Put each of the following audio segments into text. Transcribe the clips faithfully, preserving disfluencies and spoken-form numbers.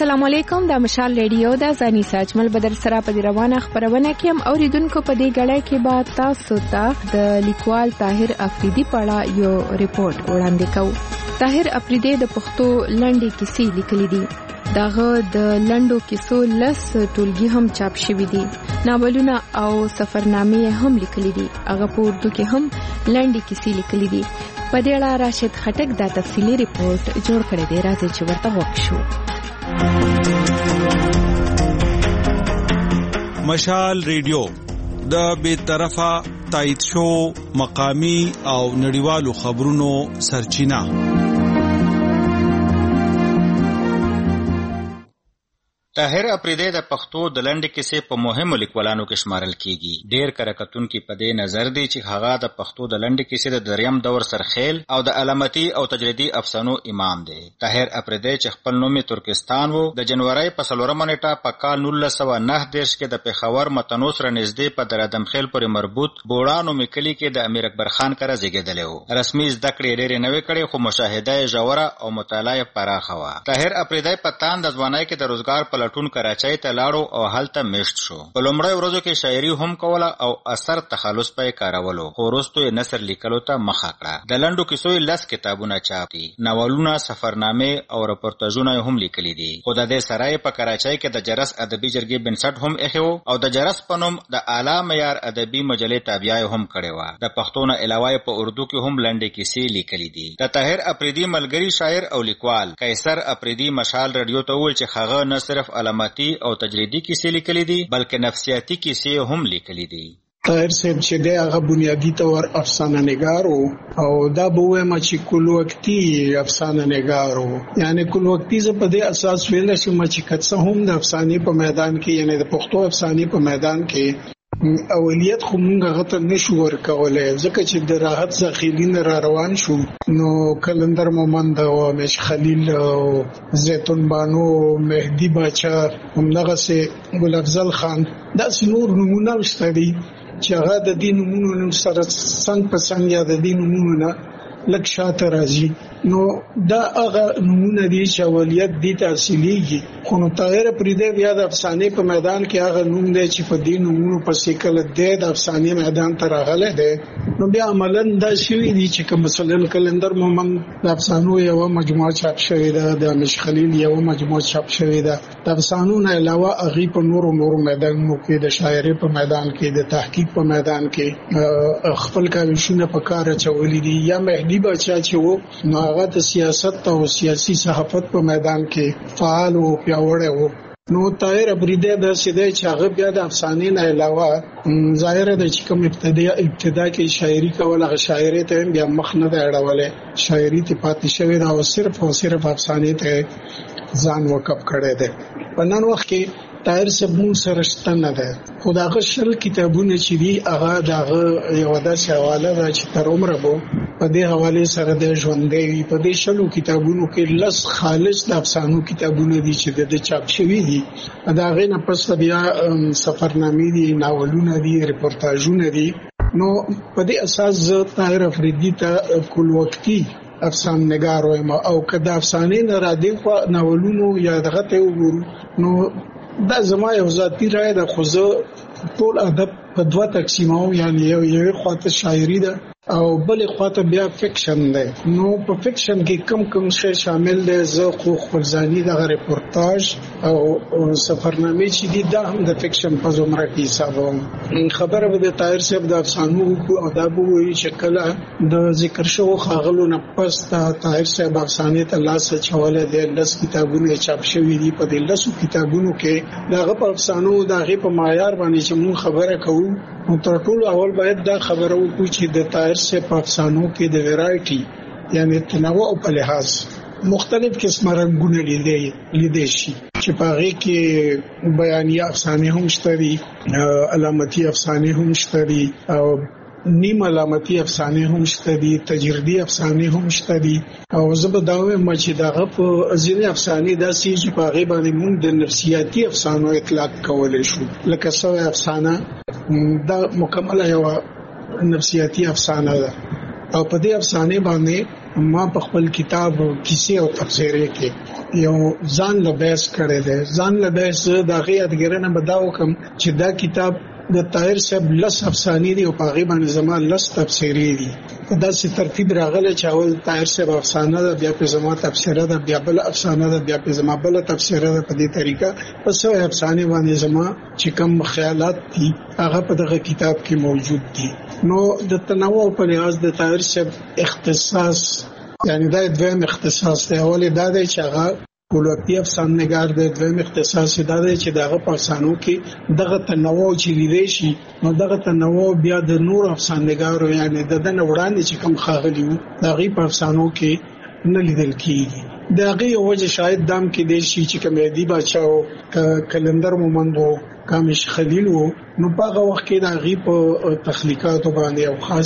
السلام علیکم، د مشال ریډیو د زانی ساجمل بدر سره په دی روانه خبرونه کې هم اوریدونکو په دې غړې کې با تاسو ته د لیکوال طاهر افریدي په اړه یو ریپورت وړاندې کوو. طاهر افریدي د پښتو لنډې کیسې لیکلې دي. داغه د لنډو کیسو لس ټولګي هم چاپ شوي دي. ناولونه او سفرنامې هم لیکلې دي. هغه په اردو کې هم لنډې کیسې لیکلې دي. په دې اړه راشد خټک دا تفصیلي ریپورت جوړ کړی دی. راځي چې ورته وښیو. مشال ریډیو د بے طرفه تایید شو مقامی او نړیوالو خبرونو سرچینه. طاهر افریدی د پښتو د لنډې کیسې په مهمو لیکوالانو کې شمارل کیږي. ډېر کرکټونکي په دې نظر دي چې هغه د پښتو د لنډې کیسې د دریم دور سرخیل او د علامتي او تجریدي افسانو امام دی. طاهر افریدی چې خپل نوم یې ترکستان وو، د جنوري په څلورمه نیټه په کال نولس سوه نهه دېرش کې د پېښور متنو سره نږدې په درادمخیل پورې مربوط بوړانو مکلي کې د امیر اکبر خان کره زیږېدلی و. رسمي زده کړې ډېرې نه وې کړې، خو مشاهده یې ژوره او مطالعه یې پراخه وه. طاهر افریدی په تان د ځوانۍ کې د روزګار په لټون کراچۍ ته لاړو او هلته میشت شو. په لومړیو ورځو کې شاعري هم کوله او اثر تخلص پې کارولو، خو وروستو یې نثر لیکلو ته مخه کړه. د لنډو کیسو یې لس کتابونه چاپ دي. ناولونه، سفرنامې او رپورتاژونه یې هم لیکلي دي. خو د دې سره یې په کراچۍ کې د جرس ادبي جرګې بنسټ هم ایښی و او د جرس په نوم د اعلی معیار ادبي مجلې تابعه یې هم کړې وه. د پښتو نه علاوه یې په اردو کې هم لنډې کیسې لیکلي دي. د طاهر افریدي ملګري شاعر او لیکوال قیصر افریدي مشال ریډیو ته وویل چې هغه نه صرف علامتي او تجریدي کیسې لیکلي دي بلکې نفسیاتي کیسې هم لیکلي دي. طاهر صاحب چې دی هغه بنیادی طور افسانه نگار و او دا به وایم چې کل وقتی افسانه نگار و. یعنی کل وقتی زه په دې اساس ویل شم چې کڅه هم د افسانې په میدان کې، یعنی د پښتو افسانې په میدان کې اولیت خو مونږ هغه ته نشو ورکولی، ځکه چې د راحت څخه نه را روان شو نو کلندر مومند او مش خلیل او زیتون بانو، مهدی باچا، همدغسې ګل افضل خان، داسې نور نمونه شته دي چې هغه د دې نمونو سره څنګ په څنګ یا د دې نمونو نه لږ شاته راځي. نو دا هغه نمونه دي چې اولیت دي تحصیلیږي. خو نو طاهر افریدی بیا د افسانې په میدان کې هغه نوم دی چې په دې نمونو پسې کله دی د افسانې میدان ته راغلی دی. نو بیا عملاً دا شوي دي چې که مثلا کلندر مومند د افسانو یوه مجموعه چاپ شوې ده، د مش خلیل یوه مجموعه چاپ شوې ده. د افسانو نه علاوه هغې په نورو نورو میدانونو کې د شاعرۍ په میدان کې، د تحقیق په میدان کې خپل کاوشونه په کار اچولي دي. یا مهدی باچا چې و نو هغه د سیاست او سیاسي صحافت په میدان کې فعال او پیاوړی و. نو طاهر افریدی داسې دی چې هغه بیا د افسانې نه علاوه ظاهره ده چې کوم ابتدا ابتدا کې شاعري کول، هغه شاعرۍ ته بیا مخ نه دی اړولی، شاعري ته پاتې شوی ده او صرف او صرف افسانې ته ځان وقف کړی دی. په نن وخت کې طاهر صاحب مون سره شته نه ده، خو د هغه شل کتابونه چې دي هغه د هغه یوه داسې حواله ده چې تر عمره به په دې حوالې سره د ژوندی وي. په دې شلو کتابونو کې لس خالص د افسانو کتابونه دي چې د چاپ شوي دي. د هغې نه پس بیا سفرنامې دي، ناولونه دي، رپورتاژونه دي. نو په دې اساس زه طاهر افریدي ته کل وقتی افسان نگار وایم. او که د افسانې نه را دې خوا ناولونو یا دغه ته وګورو نو دا زما یو ذاتي رایه ده، خو زه ټول ادب په دوه تقسیموم. یعنی یو یوې خواته شاعري ده او بلې خواته بیا فکشن دی. نو په فکشن کې کم کم شی شامل دی. زه خو خپل ځاني دغه رپورتاژ او سفرنامې چې دي دا هم د فکشن په زمره کې حسابوم. خبره به د طاهر صاحب د افسانو او دا به وایي چې کله د ذکر شوو ښاغلو نه پس د طاهر صاحب افسانې ته لاس اچولی دی. لس کتابونه چاپ شوي دي. په دې لسو کتابونو کې د هغه په افسانو د هغې په معیار باندې چې موږ خبره کوو نو تر ټولو اول باید دا خبره وکړو چې د طاهر صاحب په افسانو کې د ویرایټي یعنی تنوع په لحاظ مختلف قسمه رنګونه لیدلی شي چې په هغې کې بیانیه افسانې هم شته دي، علامتي افسانې هم شته دي او نیم علامتي افسانې هم شته دي، تجریدي افسانې هم شته دي. او زه به دا وایم چې دغه په ځینې افسانې داسې چې په هغې باندې موږ د نفسیاتي افسانو اطلاق کولی شو. لکه سوی افسانه دا مکمله یوه نفسیاتي افسانه ده او په دې افسانې باندې ما په خپل کتاب کیسې او تفسیرې کې یو ځان له بیس کړی دی. ځان له بیس د هغې یادګارنه به دا وکړم چې دا کتاب د طاهر صاحب لس افسانې دي او په هغې باندې زما لس تفسیرې دي. په داسې ترتیب راغلی چې اول طاهر صاحب افسانه ده، بیا پې زما تفسیره ده، بیا بله افسانه ده، بیا پې زما بله تفسیره ده. په دې طریقه په سوی افسانې باندې زما چې کوم خیالات دي هغه په دغه کتاب کې موجود دي. نو د تنوع په لحاظ د طاهر صاحب اختصاص یعنی دا دویم اختصاص دی. اول دا دی چې هغه ټولوقتي افسانه نګار دی، دویم اختصاص دا دی چې دغه په افسانو کې دغه تنوع چې لیدای شي، نو دغه تنوع بیا د نور افسانه نګارو یعنی د دنه وړاندې چې کوم خاغلی وو دغه په افسانو کې نه لیدل کیږي. دغه وجه شاید دام کې دی شي چې کوم دی بچاو کلندر مومندو کامش خلیل وو، نو په هغه وخت کې د هغې په تخلیقاتو باندې یو خاص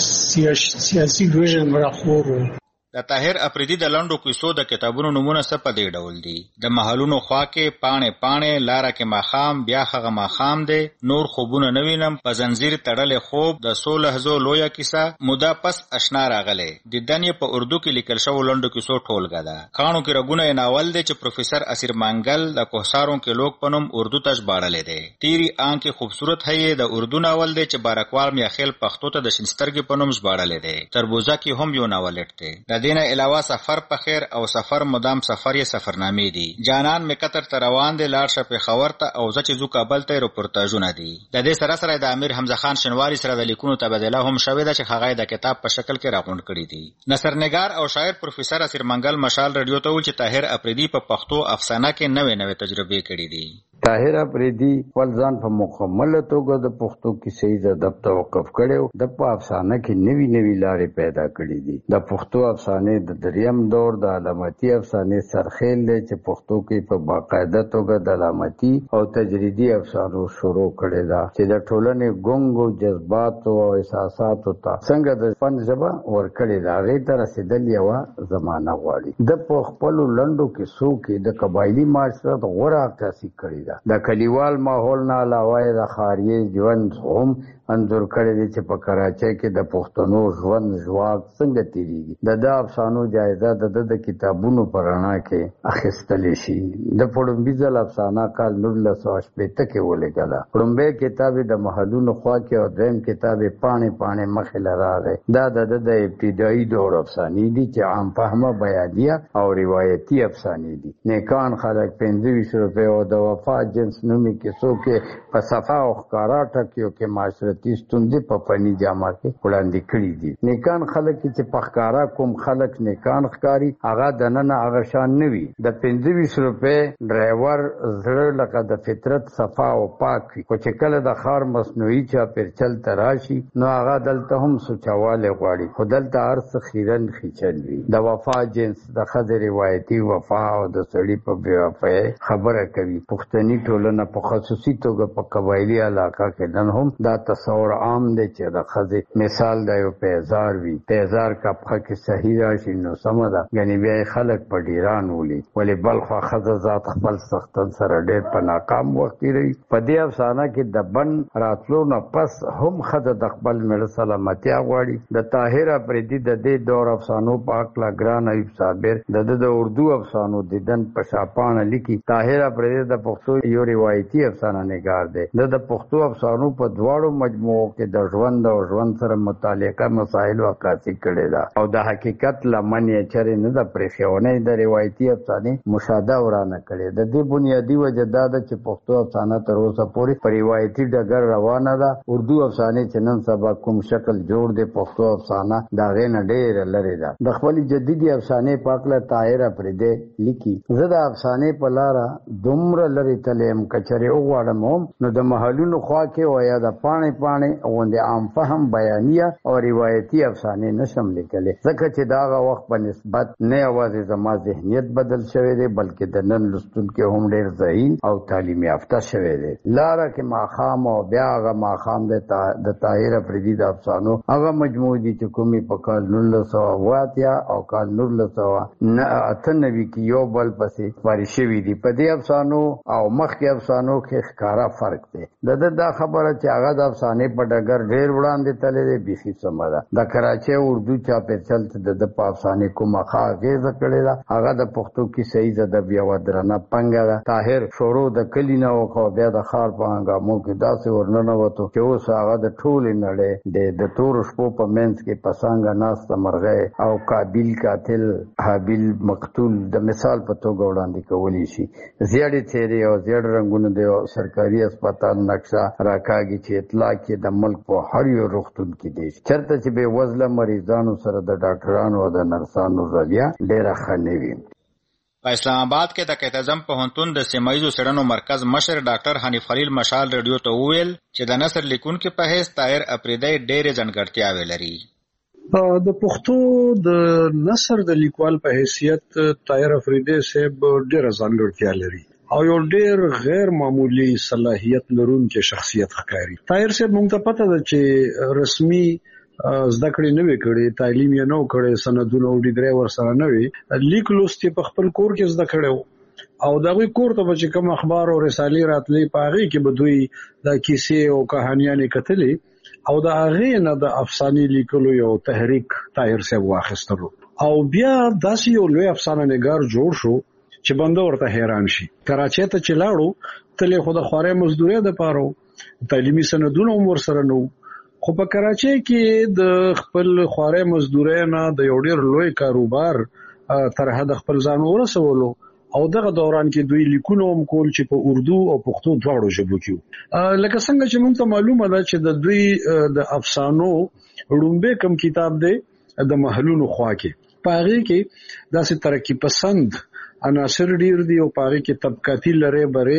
سیاسي ویژن راخور وو. د طاهر اپریدي د لنډو کیسو د کتابونو نمونه څه په دې ډول دي: د محلونو خوا کې پاڼې پاڼې، لاره کې ماښام، بیا هغه ماښام دی، نور خوبونه نه وینم، په زنځیر تړلې خوب، د څو لحظو لویه کیسه، موده پس اشنا راغلی. دیدن یې په اردو کې لیکل شوو لنډو کیسو ټولګه ده. کاڼو کې رګونه یې ناول دی چې پروفیسر اسیر مانګل د کوهساروں کې لوک په نوم اردو ته ژباړلی دی. تیری آنکھ خوبصورت ہے د اردو ناول دی چې بارکوال میاخیل پښتو ته د شینسترګې په نوم ژباړلی دی. تربوزه کې هم یو ناولټ دی. د دینه علاوه سفر په خیر او سفر مدام سفر یې سفرنامې دي. جانان می قطر ته روان دی، لاړ شه پېښور ته، او زه چې ځو کابل ته رپورتاژونه دي. د دې سره سره د امیر حمزه خان شنواري سره د لیکونو تبادله هم شوې ده چې هغه د کتاب په شکل کې راغونډ کړي دي. نثرنګار او شاعر پروفیسر اسیر منګل مشال رادیو ته وویل چې طاهر اپریدي په پښتو افسانه کې نوې نوې تجربې کړې دي. طاهر اپریدي خپل ځان په مکمله توګه د پښتو کیسې د ادب توقف کړی، د په افسانه کې نوي نوي لارې پیدا کړي دي. د پښتو افسانې د دریم دور د علامتي افسانې سرخیل دی چې پښتو کې په باقاعده توګه د علامتي او تجریدي افسانو شروع کړی ده چې د ټولنې ګونګو جذباتو او احساساتو ته څنګه د فن ژبه ورکړې ده، هغې ته رسېدل یوه زمانه غواړي. د په خپلو لنډو کیسو کې د قبایلي معاشرت غوره عکاسي کړې ده. د کلیوال ماحول نه علاوه د ښاریي ژوند هم انځور کړی دی چې په کراچۍ کې د پښتنو ژوند ژواک څنګه تیریږي. د ده افسانو جایزه د ده د کتابونو په رڼا کې اخیستلی شي. د پړومبي ځل افسانه کال نولس سوه شپېته کې ولیکله. پړومبی کتاب یې د محلونو خوا کې او دریم کتاب یې پاڼې پاڼې مخې له راغی. دا د ده د ابتدایي دور افسانې دي چې عام فهمه بیانیه او روایتي افسانې دي. نیکان خلک پنځه ویشت روپۍ او د وفا جنس نومي کیسو کې په صفا او ښکارا ټکیو کې معاشرت ستونزې په فني جامه کې وړاندې کړي دي. نیکان خلک چې په ښکارا کوم خلک نیکان ښکاري هغه دننه هغه شان نه وي. د پنځه ویشت روپۍ ډرایور زړه لکه د فطرت صفا او پاک وي، خو چې کله د ښار مصنوعي چاپېرچل ته راشي نو هغه دلته هم سوچوالی غواړي، خو دلته هر څه خیرن خیچل وي. د وفا جنس د ښځې روایتي وفا او د سړي په بېوفایۍ خبره کوي. پښتني ټولنه په خصوصي توګه په قبایلي علاقه کې نن هم دا تصور عام دی چې د ښځې مثال د یو پیزار وي. پیزار که پښه کې صحیح راشي نو سمه ده، ګنې بیا یې خلک په ډیران ولي، ولې بل خوا ښځه ذات خپل سختن سره ډېر په ناکام وخت تېروي. په دې افسانه کې د بن راتلو نه پس هم ښځه د خپل مېړه سلامتیا غواړي. د طاهر اپریدي د دې دور افسانو په هکله ګران ایوب صابر د ده د اردو افسانو دیدن په شاپاڼه لیکي. طاهر اپریدي د پښتو یو روایتي افسانه نګار دی. د د پښتو افسانو په دواړو مجموعو کې د ژوند او ژوند سره متعلقه مسایلو عکاسي کړې ده او د حقیقت لمن یې چرې نه ده پرېښې. د روایتي افسانې مشاهده ورانه کړې. د دې بنیادي وجه دا ده چې پښتو افسانه تر اوسه پورې په روایتي ډګر روانه ده. اردو افسانې چې نن سبا کوم شکل جوړ دی، پښتو افسانه د هغې نه ډېره لرې ده. د خپلې جدیدي افسانې په هکله طاهر اپریدی لیکي: زه د افسانې په لاره دومره لرې تللی یم که چرې وغواړم هم نو د محلونو خوا کې او یا د پاڼې پاڼې غوندې عام فهم بیانیه او روایتي افسانې نشم لیکلی، ځکه چې د هغه وخت په نسبت نه یوازې زما ذهنیت بدل شوی دی بلکې د نن لوستونکي هم ډېر ذهین او تعلیم یافته شوی دی. لاره کې ماښام او بیا هغه ماښام د طاهر اپریدي د افسانو هغه مجموعې دي چې کومې په کال نولس سوه اوه اتیا او کال نولس سوه اته نوي کې یو بل پسې خپرې شوي دي. په دې افسانو او مخکې افسانو کې ښکارا فرق دی. د دا خبره چې هغه د افسانې په ډګر ډېر وړاندې تللی دی بیخي سمه ده. د کراچۍ اردو چاپېچل چې د په افسانې کومه ښه اغېزه کړې ده هغه د پښتو کیسه ییز ادب یوه درنه پنګه ده. طاهر شروع د کلي نه وکړه بیا د ښار په هنګامو کې داسې ورننوتو چې اوس هغه د ټولې نړۍ د تورو شپو په منځ کې په څانګه ناسته مرغۍ او قابیل قاتل حابیل مقتول د مثال په توګه وړاندې کولی شي. زیړې څېرې او زیړ رنګونه د یو سرکاري هسپتال نقشه راکاږي چې اطلاع کې د ملک په هر یو روغتون کې دی چېرته چې بې وزله مریضانو سره د ډاکټرانو او د نرسانو رویه ډېره ښه نه وي. په اسلام آباد کې د قایت اعظم پوهنتون د سیمه ییزو څېړنو مرکز مشر ډاکټر حنیف خلیل مشال رادیو ته وویل چې د نثر لیکونکي په حیث طاهر اپریدی ډېرې ځانګړتیاوې لري. د پښتو د نثر د لیکوال په حیثیت طاهر اپریدی صاحب ډېره ځانګړتیا لري او یو ډېر غیر معمولی صلاحیت لرونکی شخصیت ښکاري. طاهر صاحب موږ ته پته ده چې رسمي زده کړې نه وي کړې، تعلیم یې نه و کړی، سندونه او ډیګرۍ ورسره نه وي، لیک لوست یې په خپل کور کې زده کړی و او د هغوی کور ته به چې کوم اخبار او رسالې راتلې په هغې کې به دوی دا کیسې او کهانیانې کتلې او د هغې نه د افسانې لیکلو یو تحریک طاهر صاحب واخیستلو او بیا داسې یو لوی افسانه نګار جوړ شو چې بنده ورته حیران شي. کراچۍ ته چې لاړو تل یې خو د خوارۍ مزدورۍ دپاره و، تعلیمي سندونه هم ورسره نه وو، خو په کراچۍ کې د خپل خوارۍ مزدورۍ نه د یو ډېر لوی کاروبار تر حده خپل ځان ورسولو او دغه دوران کې دوی لیکونه هم کول چې په اردو او پښتو دواړو ژبو کې وو. لکه څنګه چې موږ ته معلومه ده چې د دوی د افسانو ړومبی کم کتاب دی د محلونو خوا کې، په هغې کې داسې ترقي پسند عناصر ډیر دي او په هغې کې طبقاتي لرې برې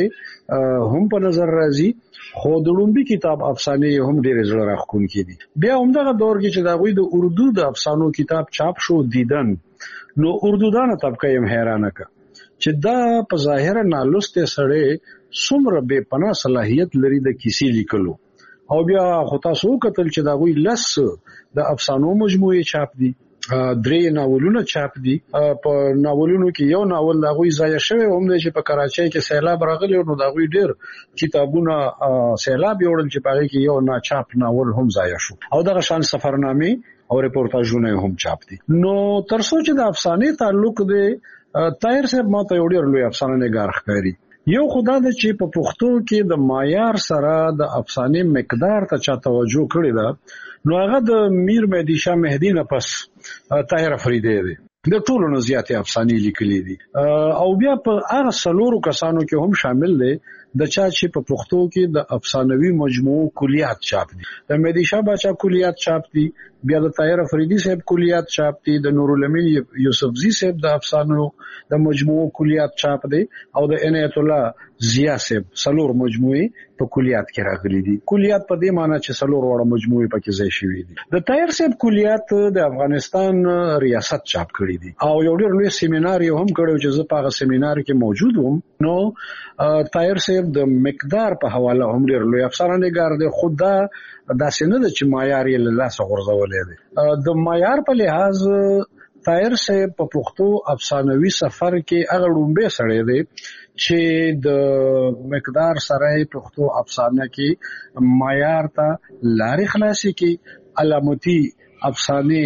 هم په نظر راځي، خو د ړومبي کتاب افسانې هم ډېرې زړه راښکونکي دي. بیا همدغه دور کې چې د هغوی د اردو د افسانو کتاب چاپ شو دیدن، نو اردودانه طبقه یې هم حیرانه کړه چې دا په ظاهره نالوستی سړی څومره بې پناه صلاحیت لري د کیسې لیکلو. او بیا خو تاسو وکتل چې د هغوی لس د افسانو مجموعې چاپ دي، درې ناولونه چاپ دي. په ناولونو کې یو ناول د هغوی ضایع شوی هم دی چې په کراچۍ کې سیلاب راغلی نو د هغوی ډېر کتابونه سیلاب یوړل چې په هغې کې یو ناچاپ ناول هم ضایع شو او دغه شان سفرنامې او ریپورتاژونه هم چاپ دي. نو تر څو چې د افسانې تعلق دی طاهر صاحب ما ته یو ډېر لوی افسانه نګار ښکاري. یو خو دا ده چې په پښتو کې د معیار سره د افسانې مقدار ته چا توجه کړې ده نو هغه د میر مهدي شاه مهدي نه پس طاهر اپریدی دی. د ټولو نه زیاتې افسانې لیکلي دي او بیا په هغه څلورو کسانو کې هم شامل دی د چا چې په پښتو کې د افسانوي مجموعو کلیات چاپ دي. د مهدي شاه باچا کلیات چاپ دي، بیا د طاهر اپریدی صاحب کلیات چاپ دي، د نورالامین یوسفزي صاحب د افسانو د مجموعو کلیات چاپ دي او د عنایت الله ضیا صاحب څلور مجموعې په کلیات کې راغلي دي. کلیات په دې معنی چې څلور واړه مجموعې پکې ځای شوي دي. د طاهر صاحب کلیات د افغانستان ریاست چاپ کړي دي او یو ډېر لوی سیمینار یې هم کړی چې زه په هغه سیمینار کې موجود وم. نو طاهر صاحب د مقدار په حواله هم ډېر لوی افسانه نګار دی، خو دا داسې نه ده چې معیار یې له لاسه غورځولی دی. د معیار په لحاظ طاهر صاحب په پښتو افسانوي سفر کې هغه ړومبی سړی دی چې د مقدار سره پښتو افسانه کې معیار ته لارې خلاصې کې علامتي افسانې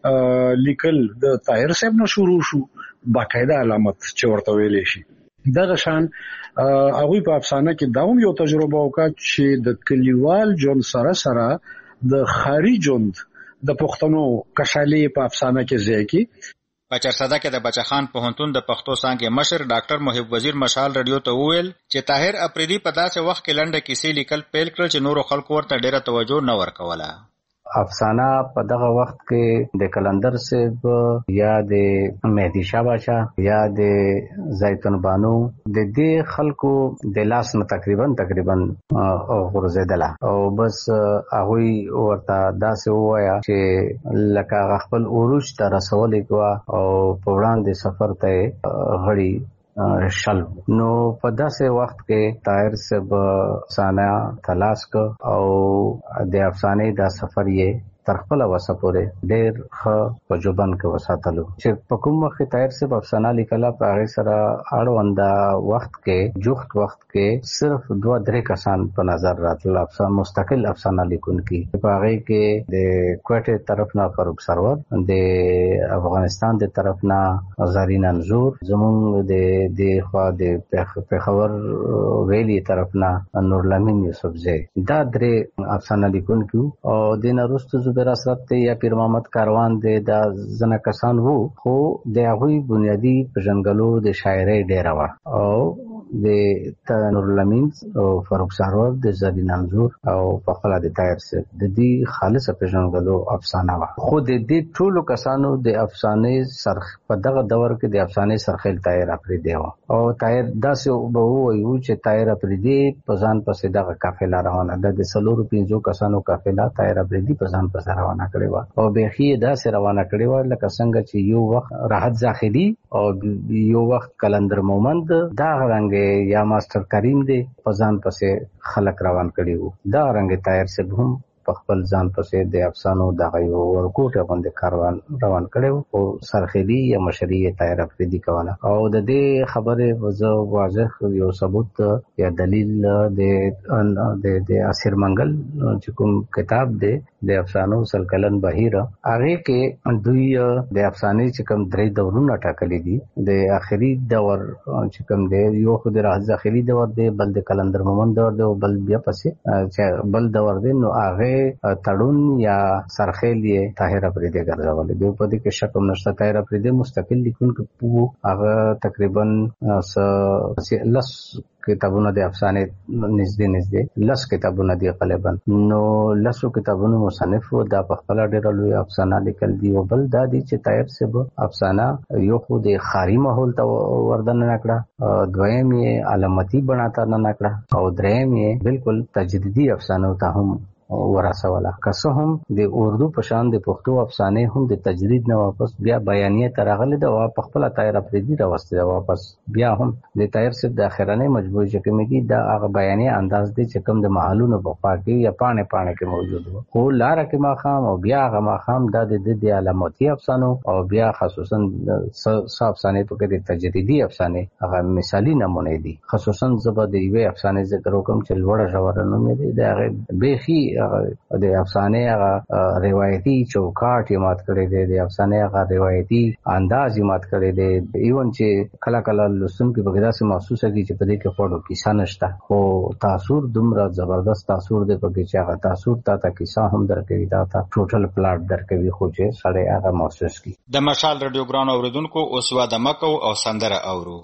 لیکل د طاهر صاحب نه شروع شو، باقاعده علامت چې ورته ویلی شي. دغه شان هغوی په افسانه کې دا هم یو تجربه وکړه چې د کلیوال ژوند سره سره د ښاري ژوند د پښتنو کشالې په افسانه کې ځای کې. په چرسده کې د بچخان پوهنتون د پښتو څانګې مشر ډاکټر محب وزیر مشال رادیو ته وویل چې طاهر اپریدي په داسې وخت کې لنډه کیسې لیکل پیل کړل چې نورو خلکو ورته ډېره توجه نه ورکوله. افسانه په دغه وخت کې د کلندر صاحب یا د مهدي شاه باچا یا د زیتون بانو د دې خلکو د لاس نه تقریبا تقریبا غورځېدله او بس هغوی ورته داسې ووایه چې لکه خپل عروج ته رسولې کوه او په وړاندې سفر ته غړي شل. نو په داسې وخت کې طاهر صاحب افسانه تلاش کړ او د افسانې دا سفر یې تر خپل وسه پورې ډېر ښه په جوبن کې وساتلو چې په کوم وخت تایر صاحب افسانه لیکله په هغه سره اړونده وخت کې جوخت وخت کې صرف دوه درې کسان په نظر راتل افسانه مستقل افسانه لیکونکي په هغه کې د کوټه طرف نه فاروق سرور د افغانستان د طرف نه زرین انزور زمونږ د د خوا د پیښور ویلي طرف نه نورلمین یوسفزی دا درې افسانه لیکونکي او د نورستو زبیر اسرت ته یا پیر محمد کاروان د زنه کسان وو خو د هغوی بنیادی پېژنګلو د شاعرۍ ډېره وه او د نورلمین او فاروق سرور د زرین انزور او په خپل د تایر سره د دې خالصه پېژنګلو افسانه وه خو د دې ټولو کسانو د افسانې سرخ په دغه دور کې د افسانې سرخیل تایر افریدی و او تایر داسې به وایو چې تایر افریدی په ځان پسې دغه قافله روانه ده د څلورو پنځو کسانو قافله تایر افریدی په ځان پسې روانه کړې وه او بیخي داسې روانه کړې وه لکه څنګه چې یو وخت راحت زاخري او یو وخت کلندر مومند دا رنګ یا ماستر کریم دی په ځان پسې خلک روان کړي وو دا رنګ تایر صاحب هم په خپل ځان پسې د افسانو دغه یو ورکوټه باندې کاروان روان کړي او سرخیلی یا مشري تایر افریدی کوله او د دې خبره وزو واضح یو ثبوت یا دلیل د د د اسیر منګل چې کوم کتاب دی د افسانو سلکلن بهیره هغه کې دوی د افسانې چې کوم درې دورونه ټاکلي دي د اخري دور چې کوم دی یو خو د راز اخري دور دی بل د کلندر مومن دور دی او بل بیا پسې چې بل دور دی نو هغه تړون یا سرخیل یې طاهر افریدی ګرځولې دی په دې کې شک هم نشته طاهر افریدی مستقل لیکونکی وو هغه تقریبا لس کتابونه د افسانې نږدې نږدې لس کتابونه دي غالبا نو لسو کتابونو مصنف و دا په خپل ډېر لوی افسانه لیکل دي او بل دا دي چې طاهر صاحب افسانه یو خو د خاري ماحول ته وردن نه کړه دویم یې علامتي بناته نه کړه او دریم یې بالکل تجدیدي افسانو ته هم ورسوله که هم د اردو په شان د پښتو افسانې هم د تجدید نه واپس بیا بیانیه ترغله د په خپل طاهر افریدی راوستي واپس بیا هم د طاهر صاحب د اخرانه مجبوري چې کومې دا هغه بیانیه انداز دی چې کوم د محلونو په خوا کې یا پانه پانه کې موجود وو خو لار کې ماخام او بیا هغه ماخام د د علامتي افسانو او بیا خصوصا صاحب افسانې په کې د تجدیدي افسانې هغه مثالی نمونه دي خصوصا زبر د یوې افسانې ذکر وکم چې لوړه ژوره نوم دی د هغه بیخي د افسانې هغه روایتي چوکاټ یې مات کړی دی د افسانې هغه روایتي انداز یې مات کړی دی ایون چې کله کله لوستونکي په داسې محسوسه کیږي چې په دې کې خوړو کیسه نشته خو تاثر دومره زبردست تاثر دی په کې چې هغه تاثر تا ته کیسه هم درکوي دا تا ټوټل پلاټ درکوي خو چې سړی هغه محسوس کی د مشال رادیو ګران اوریدونکو اوس وا د مکو او سندره اورو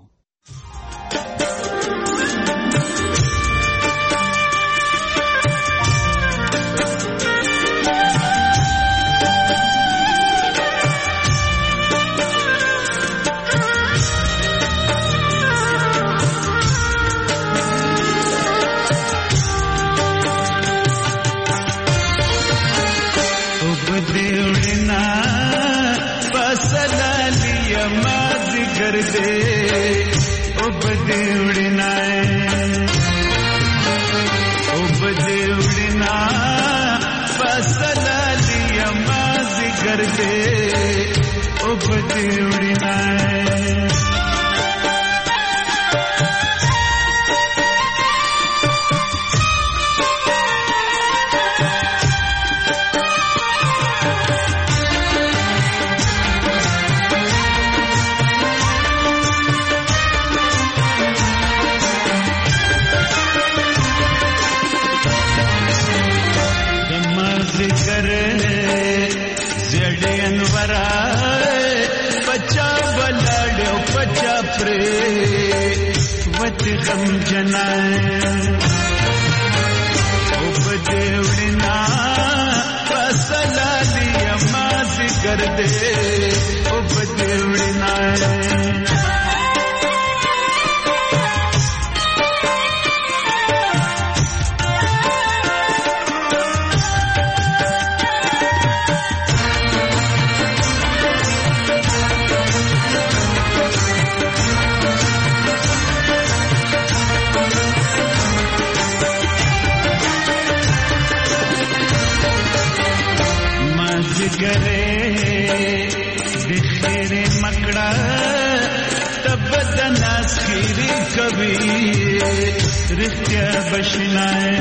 مازدګره د خیر مکړه تب د ناس خیر کوي رښتیا بشنای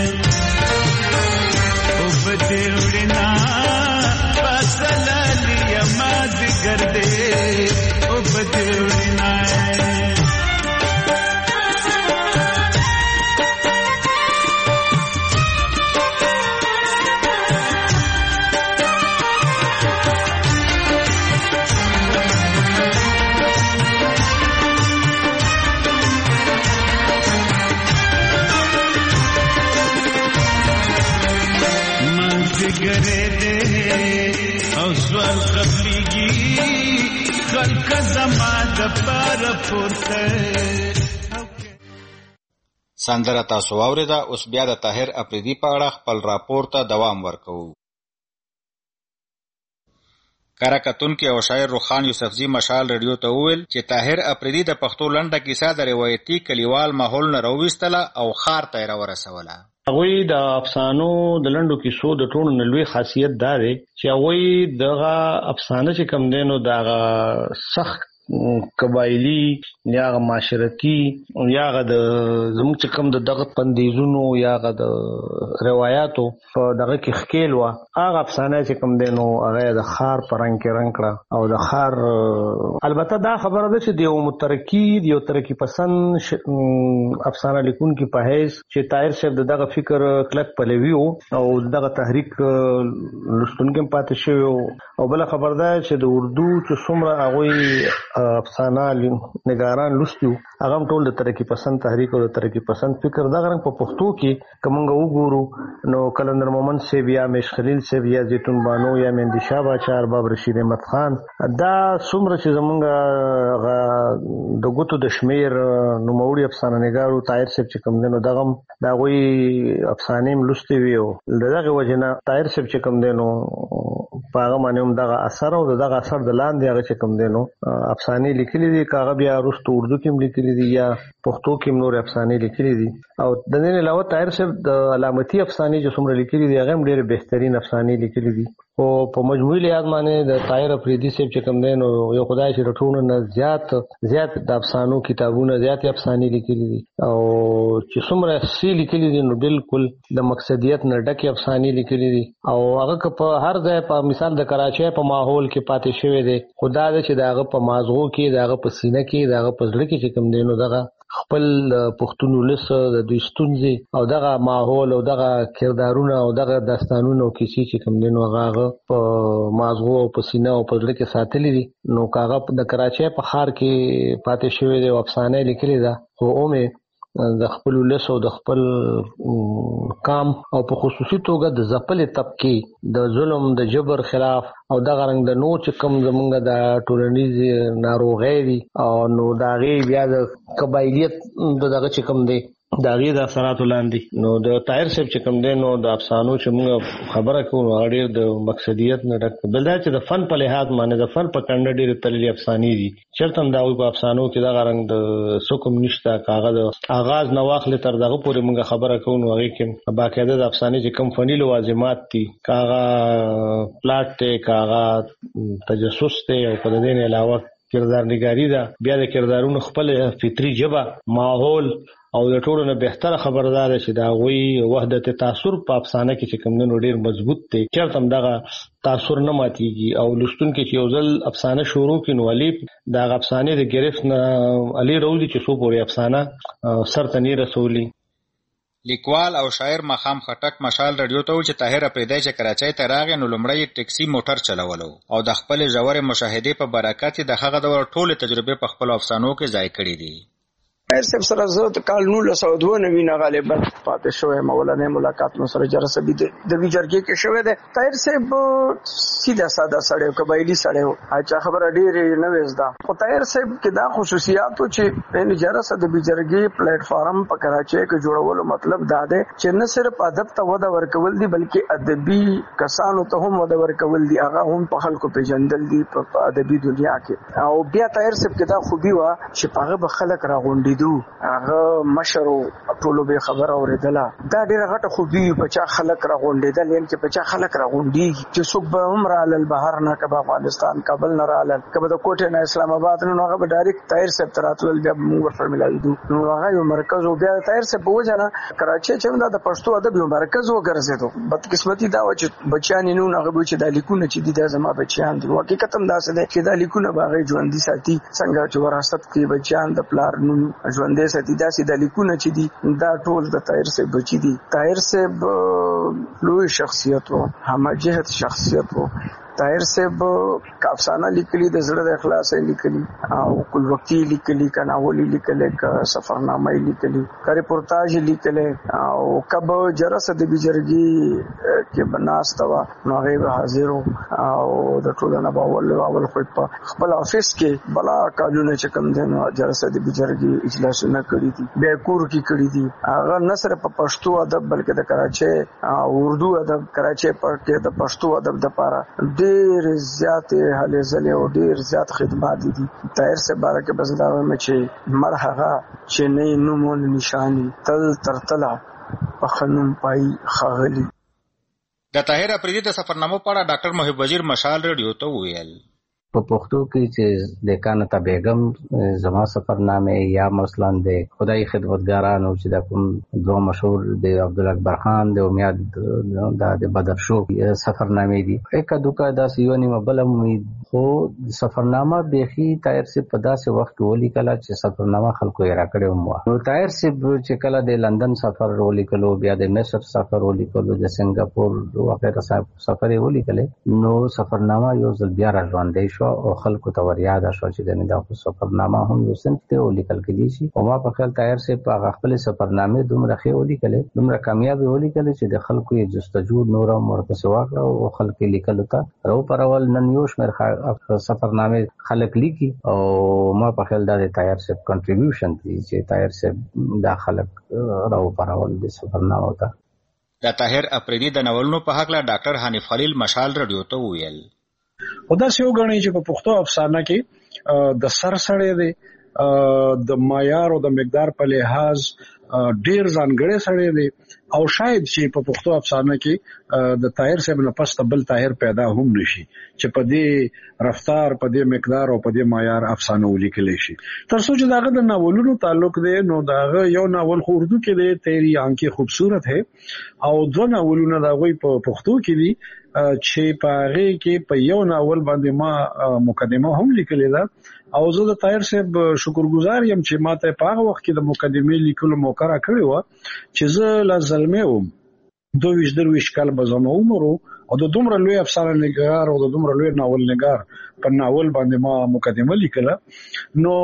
او بده وړنا پسلالی مازدګره او بده وړنا او سوال قبلیږي خلک زما د پار پورته سندره تاسو واوریده. اوس بیا د طاهر اپریدي په اړه خپل راپور ته دوام ورکوو. کره کتونکي او شاعر روخان یوسفزي مشال رادیو ته وویل چې طاهر اپریدي د پښتو لنډه کیسه د روایتي کلیوال ماحول نه راوویستله او ښار ته یې راورسوله. هغوی د افسانو د لنډو کیسو د ټولو نه لوی خاصیت دا دی چې هغوی دغه افسانه چې کوم دی نو دغه سخت قبایلی یا هغه معاشرتي یا هغه د زموږ چې کوم د دغه بندیزونو یا هغه د روایاتو په دغه کې ښکیل وه. هغه افسانه چې کوم دی نو هغه د ښار په رنګ کې رنګ کړه او د ښار البته دا خبره ده چې د یو مترقي د یو ترقي پسند افسانه لیکونکي په حیث چې طاهر صاحب د دغه فکر کلک پلوي و او دغه تحریک لوستونکي هم پاتې شوي او بله خبر ده چې د اردو چې څومره هغوی افسانه نګاران لوستي وو هغه هم ټول د ترقي پسند تحریک او د ترقي پسند فکر دغه رنګ په پښتو کې که موږ وګورو نو کلندر مومن صاحب یا میش خلیل صاحب یا زیتون بانو یا مهندي شاه باچا ارباب رشید احمد خان دا څومره چې زمونږ د ګوتو د شمیر نوموړي افسانه نګارو طاهر صاحب چې کوم دی نو دغه هم د هغوی افسانې هم لوستې وي او د دغې وجې نه طاهر صاحب چې کوم دی نو په هغه باندې هم دغه اثر او د دغه اثر د لاندې هغه چې کوم دی نو افسانې لیکلي دي که هغه بیا وروسته اردو کې هم لیکلي دي یا پښتو کې هم نورې افسانې لیکلي دي او د دې نه علاوه طاهر صاحب د علامتي افسانې چې څومره لیکلي دي هغه هم ډېرې بهترین افسانې لیکلي دي او په مجموعي لحاظ باندې د طاهر اپریدي صاحب چې کوم دی نو یو خدای چې د ټولو نه زیات زیات د افسانو کتابونه زیاتې افسانې لیکلي دي او چې څومره څه لیکلي دي نو بالکل د مقصدیت نه ډکې افسانې لیکلي دي او هغه که په هر ځای په مثال د کراچۍ په ماحول کې پاتې شوی دی خو دا ده چې د هغه په مازغو کې د هغه په سینه کې د هغه په زړه کې چې کوم دی نو دغه خپل پښتون ولس د دوی ستونزې او دغه ماحول او دغه کردارونه او دغه داستانونه او کیسې چې کوم دی نو هغه په مازغو او په سینه او په زړه کې ساتلي دي نو که هغه د کراچۍ په ښار کې پاتې شوی دی او افسانه یې لیکلې ده خو اومې د خپل ولس او د خپل قام او په خصوصي توګه د ځپلې طبقې د ظلم د جبر خلاف او دغه رنګ د نور چې کوم زمونږ د ټولنیز ناروغۍ دي او نو د هغې بیا د قبایلیت د دغه چې کوم دی د هغې د اثراتو لاندې نو د طاهر صاحب چې کوم دی نو د افسانو چې موږ خبره کوو هغه ډېر د مقصدیت نه ډک بل دا چې د فن په لحاظ باندې د فن په کنډه ډېرې تللې افسانې دي چېرته هم د هغوی په افسانو کې دغه رنګ د څه کوم نشته که هغه د آغاز نه واخلې تر دغه پورې موږ خبره کوو نو هغې کې باقاعده د افسانې چې کوم فني لوازمات دي که هغه پلاټ دی که هغه تجسس دی او که د دې نه علاوه کردارنګاري ده بیا د کردارونو خپل فطري ژبه ماحول او د ټولو نه بهتره خبردار چې د هغوی وحدت تاثر په افسانه کې چې کوم دی نو ډېر مضبوط دی چېرته هم دغه تاثر نه ماتېږي او لوستونکي چې یو ځل افسانه شروع کړي نو علي د هغه افسانې د ګرفت نه علي راولي چې څو پورې افسانه سر ته نه رسولي. لیکوال او شاعر مخام خټک مشال رادیو ته و چې طاهر اپریدی چې کراچۍ ته راغی نو لومړی ټکسي موټر چلولو او د خپلې ژورې مشاهدې په برکت د هغه دور ټولې تجربې په خپلو افسانو کې ځای کړي دي. طاهر صاحب سره زه د کال نولس سوه دوه نوي نه غالبا پاتې شوی یم اولنی ملاقات مو سره جرسبي د دغې جرګې کې شوی دی. طاهر صاحب سیده ساده سړی و قبایلي سړی و هچا خبره ډېرې نه وې زده خو طاهر صاحب کې دا خصوصیات و چې یعنې جرسه د جرګې پلیټ فارم په کراچۍ کې جوړولو مطلب دا دی چې نه صرف ادب ته وده ورکول دي بلکې ادبي کسانو ته هم وده ورکول دي هغه هم په خلکو پېژندل دي په ادبي دنیا کې او بیا طاهر صاحب کې دا خوبي وه چې په هغه به خلک راغونډېدو لیدو هغه مشر ټولو به خبر اوریدله دا ډیره غټه خوبي په چا خلک راغونډېدل یعنی چې په چا خلک راغونډي چې څوک به عمر علل بهر نه کبه افغانستان کابل نه رالل کبه د کوټه نه اسلام آباد نه هغه به ډایرکټ طاهر صاحب تراتل بیا موږ ورته ملایدو نو هغه یو مرکز او بیا طاهر صاحب وځنه کراچي چې د پښتو ادب یو مرکز وګرځیدو بدقسمتي دا و چې بچیان نو هغه به چې د لیکونه چې دي د زما بچیان دي حقیقت هم دا څه دی چې د لیکونه باغې ژوندۍ ساتي څنګه چې وراثت کې بچیان د پلار نوم ژوندۍ ساتي دا چې د لیکونه چې دي دا ټول د طاهر صاحب بچی دي طاهر صاحب لوی شخصیت و همجهت شخصیت و طاهر صاحب افسانه لیکلي د زړه د اخلاص لیکلي او کل وقتی لیکلي کناولی لیکلي ک سفرنامه لیکلي ک ریپورتاج لیکلي او کب جرس د بجرګي کې بناستوا نو هغه حاضر او د ټولنه باول اول خو په خپل افیس کې بلا کالونه چې کم دین جرس د بجرګي اجلاسونه کړی دي به کور کې کړی دي هغه نصر په پښتو ادب بلکې د کراچي او اردو ادب کراچي پر کې د پښتو ادب د پاره ډیر زیات هلې ځلې او ډیر زیات خدمات دي طاهر صاحب بارکه بس دا وایم چې مرحبا چې نه نومون نشانی تل ترتلا پخنم پای خاغلی د طاهر افریدي د سفرنامو په اړه ډاکټر محب وزیر مشال رادیو ته ویل په پښتو کې چې د کانتا بیگم زما سفرنامه یا مثلا د خدای خدمتګارانو چې د کوم دوه مشهور د عبد الاکبر خان د امید د بدر شو سفرنامه دي یک دوکا د سیونی مبل امید خو سفرنامه بيخي طاهر سے په داسې وخت ولیکله چې سفرنامه خلکو یې راکړې و نو طاهر سے چې کله د لندن سفر ولیکلو بیا د مصر سفر ولیکلو د سنگاپور وغیرہ سفر ولیکله نو سفرنامه یو ځل بیا راځوندې او خلکو ته ورياده شو چې د سفرنامه هم یو سنت ته ولیکل کېدی شي او ما په خیال طاهر سے په خپل سفرنامه دومره خې ولیکل دومره کامیاب ولیکل چې د خلکو یې جستجو نورم ورته واکړه او خلک لیکل ته راو پرول نن یو شمیر سفرنامه خلک لیکي او ما په خیال د طاهر سے کنټریبیوشن دی چې طاهر سے د خلک راو پرول د سفرنامه ته د طاهر افریدي د ناولونو په حق لا ډاکټر حنیف خلیل مشال رادیو ته ویل خدا سیو غنی چې په پښتو افسانه کې د سر سړی دی د معیار او د مقدار په لحاظ ډیر ځانګړی سړی دی او شاید چې په پښتو افسانه کې د طاهر صاحب نه پس بل طاهر پیدا هم نشي چې په دې رفتار په دې مقدار او په دې معیار افسانه ولیکل شي تر څو چې داغه د ناولونو تعلق دی نو داغه یو ناول خو اردو کې دی تیری آنکھیں خوبصورت ہے او دوه ناولونه داغوی په پښتو کې دي چې په هغه کې په یو ناول باندې ما مقدمه هم لیکلې ده او زه د طاهر صاحب شکرګزار یم چې ماته په هغه وخت کې د مقدمې لیکلو موقع را کړې و چې زه لا زلمه وم دوه ویشت درویشت کال به زما عمر او د دومره لوی افسانه نګار او د دومره لوی ناول نګار په ناول باندې ما مقدمه لیکله نو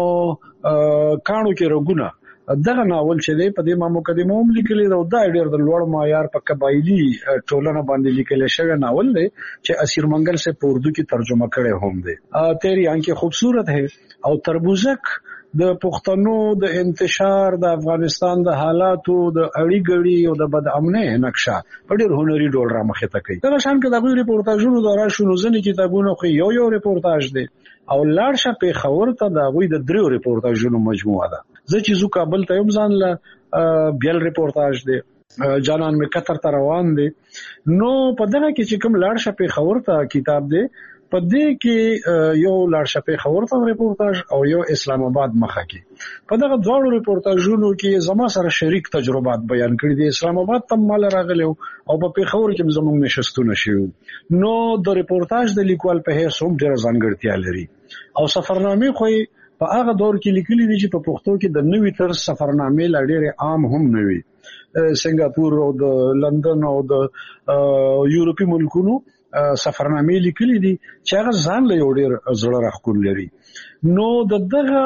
کانو کې رګونه دغه ناول چې دی په دې ما مقدمه هم لیکلې او دا ډېر د لوړ معیار په قبایلی ټولنه باندې لیکل شوی ناول دی چې اسیر منګل سے په اردو کې ترجمه کړي هم دی تیری آنکھیں خوبصورت ہے او تربوزک د پښتنو د انتشار د افغانستان د حالاتو د اړی ګړی او د بد امنه نقشه په ډېر هنري ډول را مخه ته کوي دا شان کې د ریپورتاژونو دورا شنو ځنې کتابونو خو یو یو ریپورتاج دی او لاړ شه په خبر ته د غوي د دریو ریپورتاژونو مجموعه ده زه چې زو کابل ته یم ځان له بیل ریپورتاج دی جانان می قطر ته روان دی نو په دغه کې چې کوم لاړ شه په خبر ته کتاب دی په دې کې یو لاړ شه په خبر ته ریپورتاج او یو اسلام آباد مخه کې په دغه دوه ریپورتاژونو کې زما سره شریک تجربات بیان کړي دي اسلام آباد ته مال راغلی او په پیښور کې زموږ نشستونه شو نو د ریپورتاج د لیکوال په هیڅ هم ډېر ځانګړتیا لري او سفرنامه خو په هغه دور کې لیکلي دي چې په پښتو کې د نوې تر سفرنامه لړ عام هم نوي سنگاپور او د لندن او د یورپی ملکونو سفرنامه لیکلي دي چې هغه ځان له یو ډېر زړه راخول لري نو د دغه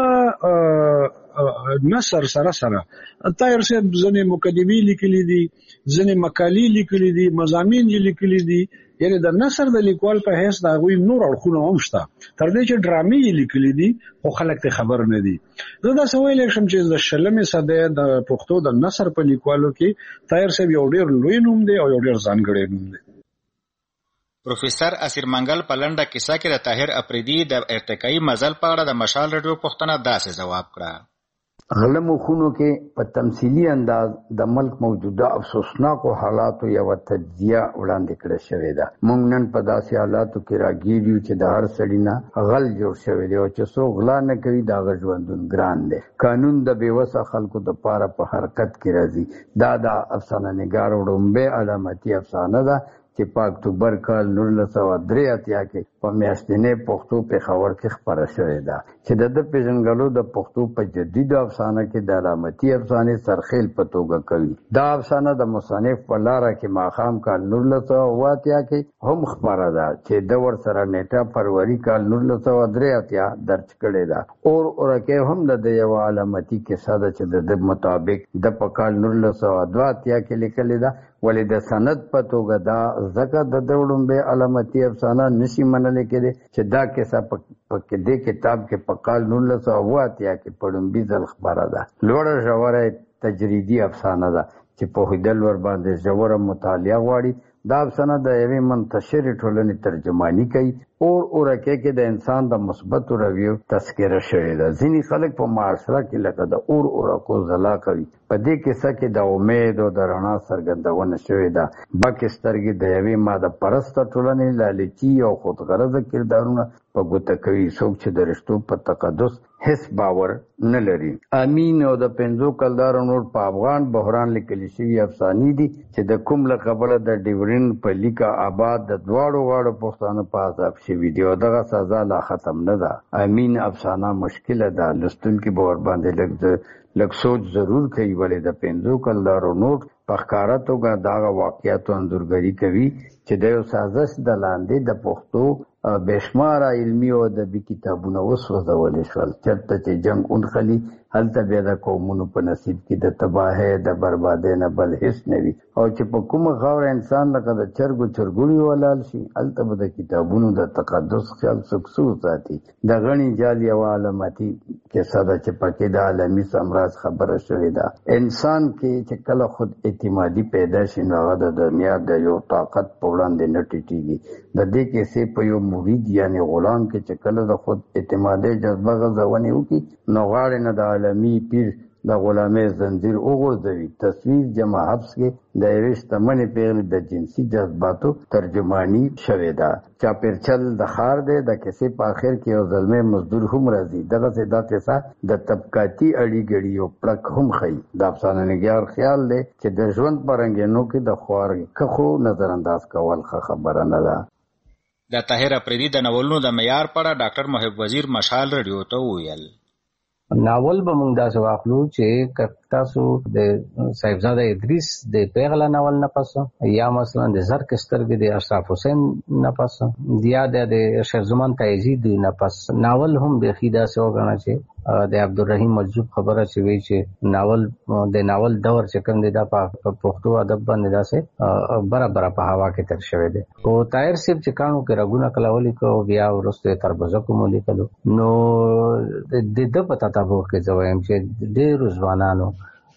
نثر سره سره طاهر صاحب ځنې مقدمې لیکلي دي ځنې مقالې لیکلي دي مضامین یې لیکلي دي یعنی د نثر د لیکوال په هیڅ دا غوي نور اړخونه هم شته تر دې چې ډرامې یې لیکلي دي خو خلک ته خبر نه دي زه دا سوال کوم چې د شلمې صدې د پښتو د نثر په لیکوالو کې طاهر صاحب یو ډېر لوی نوم دی او یو ډېر ځانګړی نوم دی پروفیسور اسیر منګل په لنډه کیسه کې د طاهر افریدي د ارتقایي مزل په اړه د مشال رادیو پوښتنه داسې ځواب کړه غلم خونو کې په تمثيلي انداز د ملک موجوده افسوسناکو حالاتو یو تجزیه وړاندې کړې شوې ده. موږ نن په داسې حالاتو کې راګیریو چې د هر سړي نه غل جوړ شوی دی او چې څوک غلا نه کوي دا ژوندون ګران دی. قانون د بېوسه خلکو د پاره په حرکت کې راځي. دا د افسانه نګار وړومبه علامتي افسانه ده چې په اکتوبر کال نولس سوه درې اتیا کې په میاشتنۍ پښتو پېښور کې خپره شوې ده چې د ده پېژنګلو د پښتو په جدیدو افسانه کې د علامتي افسانې سرخیل په توګه کوي. دا افسانه د مصنف په لاره کې ماښام کال نولس سوه اوه اتیا کې هم خپره ده چې ده ورسره نیټه فروری کال نولس سوه درې اتیا درج کړې ده. اور اورکې هم د ده یوه علامتي کیسه ده چې د ده مطابق د په کال نولس سوه دوه اتیا کې لیکلې ده. ولې د سند په توګه دا ځکه د ده وړومبی علامتي افسانه نشي منلی کېدی چې دا کیسه په دې کتاب کې په کال نولس سوه اوه اتیا کې په لومړي ځل خپره ده. لوړه ژوره تجریدي افسانه ده چې پوهېدل ورباندې ژوره مطالعه غواړي. دا افسانه د یوې منتشرې ټولنې ترجماني کوي. اور اورکې کې د انسان د مثبتو رویو تذکره شوې ده. ځینې خلک په معاشره کې لکه د اور اورکو ځلا کوي. په دې کیسه کې د امید او د رڼا څرګندونه شوې ده. بکې سترګې د یوې ماده پرسته ټولنې لالچي او خودغرضه کردارونه په ګوته کوي. څوک چې د رشتو په تقدس هیڅ باور نه لري. امین او د پنځو کلدارو نور په افغان بحران لیکل شوي افسانې دي چې د کوم له کبله د ډیورین په لیکه آباد د دواړو غاړو پښتانه په عذاب شوي دي او دغه سزا لا ختم نه ده. امین افسانه مشکله ده. لوستونکي به ورباندې لږ لږ سوچ ضرور کوي. ولې د پنځو کلدارو نوټ په ښکاره توګه دغه واقعیتو انځورګري کوي چې د یو سازش د لاندې د پښتو بېشماره علمي او ادبي کتابونه وسوځولی شول. چېرته چې جنګ ونښلي هلته بیا د قومونو په نصیب کې د تباهۍ د بربادۍ نه بل هېڅ نه وي. او چې په کومه خاوره انسان لکه د چرګو چرګوړي ولال شي هلته به د کتابونو د تقدس خیال څوک څه وساتي. د غڼې جال یوه علامتي کیسه ده چې پکې د عالمي سامراج خبره شوې ده. انسان کې چې کله خود اعتمادي پیدا شي نو هغه د دنیا د یو طاقت په وړاندې نه ټیټېږي. د دې کیسې په یو مرید یعنی غلام کې چې کله د خود اعتمادي جذبه غځونې وکړي نو غاړې نه د عالمي پیر د غلامۍ زنځیر وغورځوي. تصویر جمع حبس کې د یوې شتمنې پیغلې د جنسي جذباتو ترجماني شوې ده. چاپېرچل د ښار دی. د کیسې په آخر کې یو زلمی مزدور هم راځي. دغسې دا کیسه د طبقاتي اړیګړي یو پړک هم ښیي. د افسانه نګار خیال دی چې د ژوند په رنګینو کې د خوارکښو نظر انداز کول ښه خبره نه ده. د طاهر اپریدي د ناولونو د معیار په اړه ډاکټر محب وزیر مشال رادیو ته وویل. ناول به موږ داسې واخلو چې تاسو د صاحبزاده ادریس د پیغله ناول نه پس یا مثلا د زرک سترګې د اشرف حسین نه پس یا د شهرزمان تایزی د نه پس ناول هم د خیدا سه وګڼه چې د عبدالرحیم مجذوب خبره چې وی چې ناول د ناول دور چې کوم دی دا په پښتو ادب باندې داسې برابر په هوا کې تر شوی دی. او طاهر صاحب چې کانو کې رګونه کلاولي کو بیا ورسته تربوزه کوم لیکلو نو د د پتا تاسو کې زویم چې ډېر ځوانانو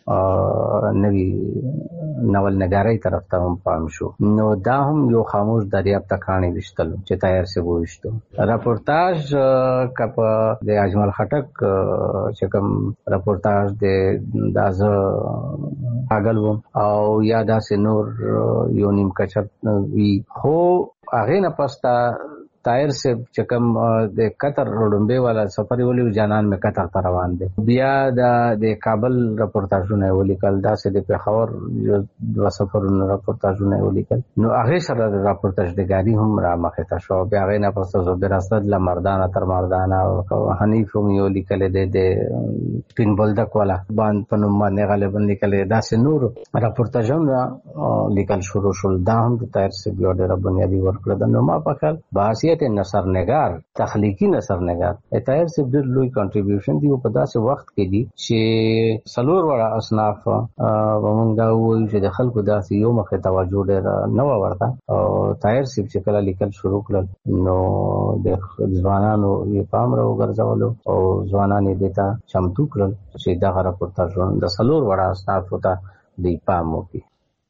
نوی ناول نګارۍ طرف ته هم پام شو. نو دا هم یو خاموش دریاب ته کاڼي وشتل چې طاهر صاحب وشتو. راپورتاژ کپ د اجمل خټک چې کوم راپورتاژ د دازه اګل وو او یا داسې نور یو نیم کچر وی خو هغه نه پستا طاهر صاحب چې کوم د قطر روډمبه والا سفر ویلو جانان مې قطر ته روان دي. بیا د کابل راپورتاژونه ولیکل داسې د پیښور یو د سفرونو راپورتاژونه ولیکل. نو هغه سره د راپورتاژګاری هم را مخې ته شو. بیا هغه نه پسته زبیر اسد ل مردانه تر مردانه او حنیف هم یو لیکل د د پین بولدک والا باندې پنوم باندې غالبا لیکل داسې نور راپورتاژونه لیکل شروع شول. دا هم د طاهر صاحب یو ډېر بنیادی ورکړه د نو ما په خیال باسیت نثر نگار تخلیقی نثر نگار طاهر صاحب ډېر لوی کنټریبیوشن دی په داسې وخت کې دی چې سلور وړه اصناف ومنګ دا وایي چې د خلکو داسې یو مخه توجه ډېر نه ورته. او طاهر صاحب چې کله لیکل شروع کړل نو د ځوانانو یې پام را وګرځولو او ځوانان یې دیتا چمتو کړل چې دا راپورتاژونه د سلور وړه اصناف ته دی پام وکړي.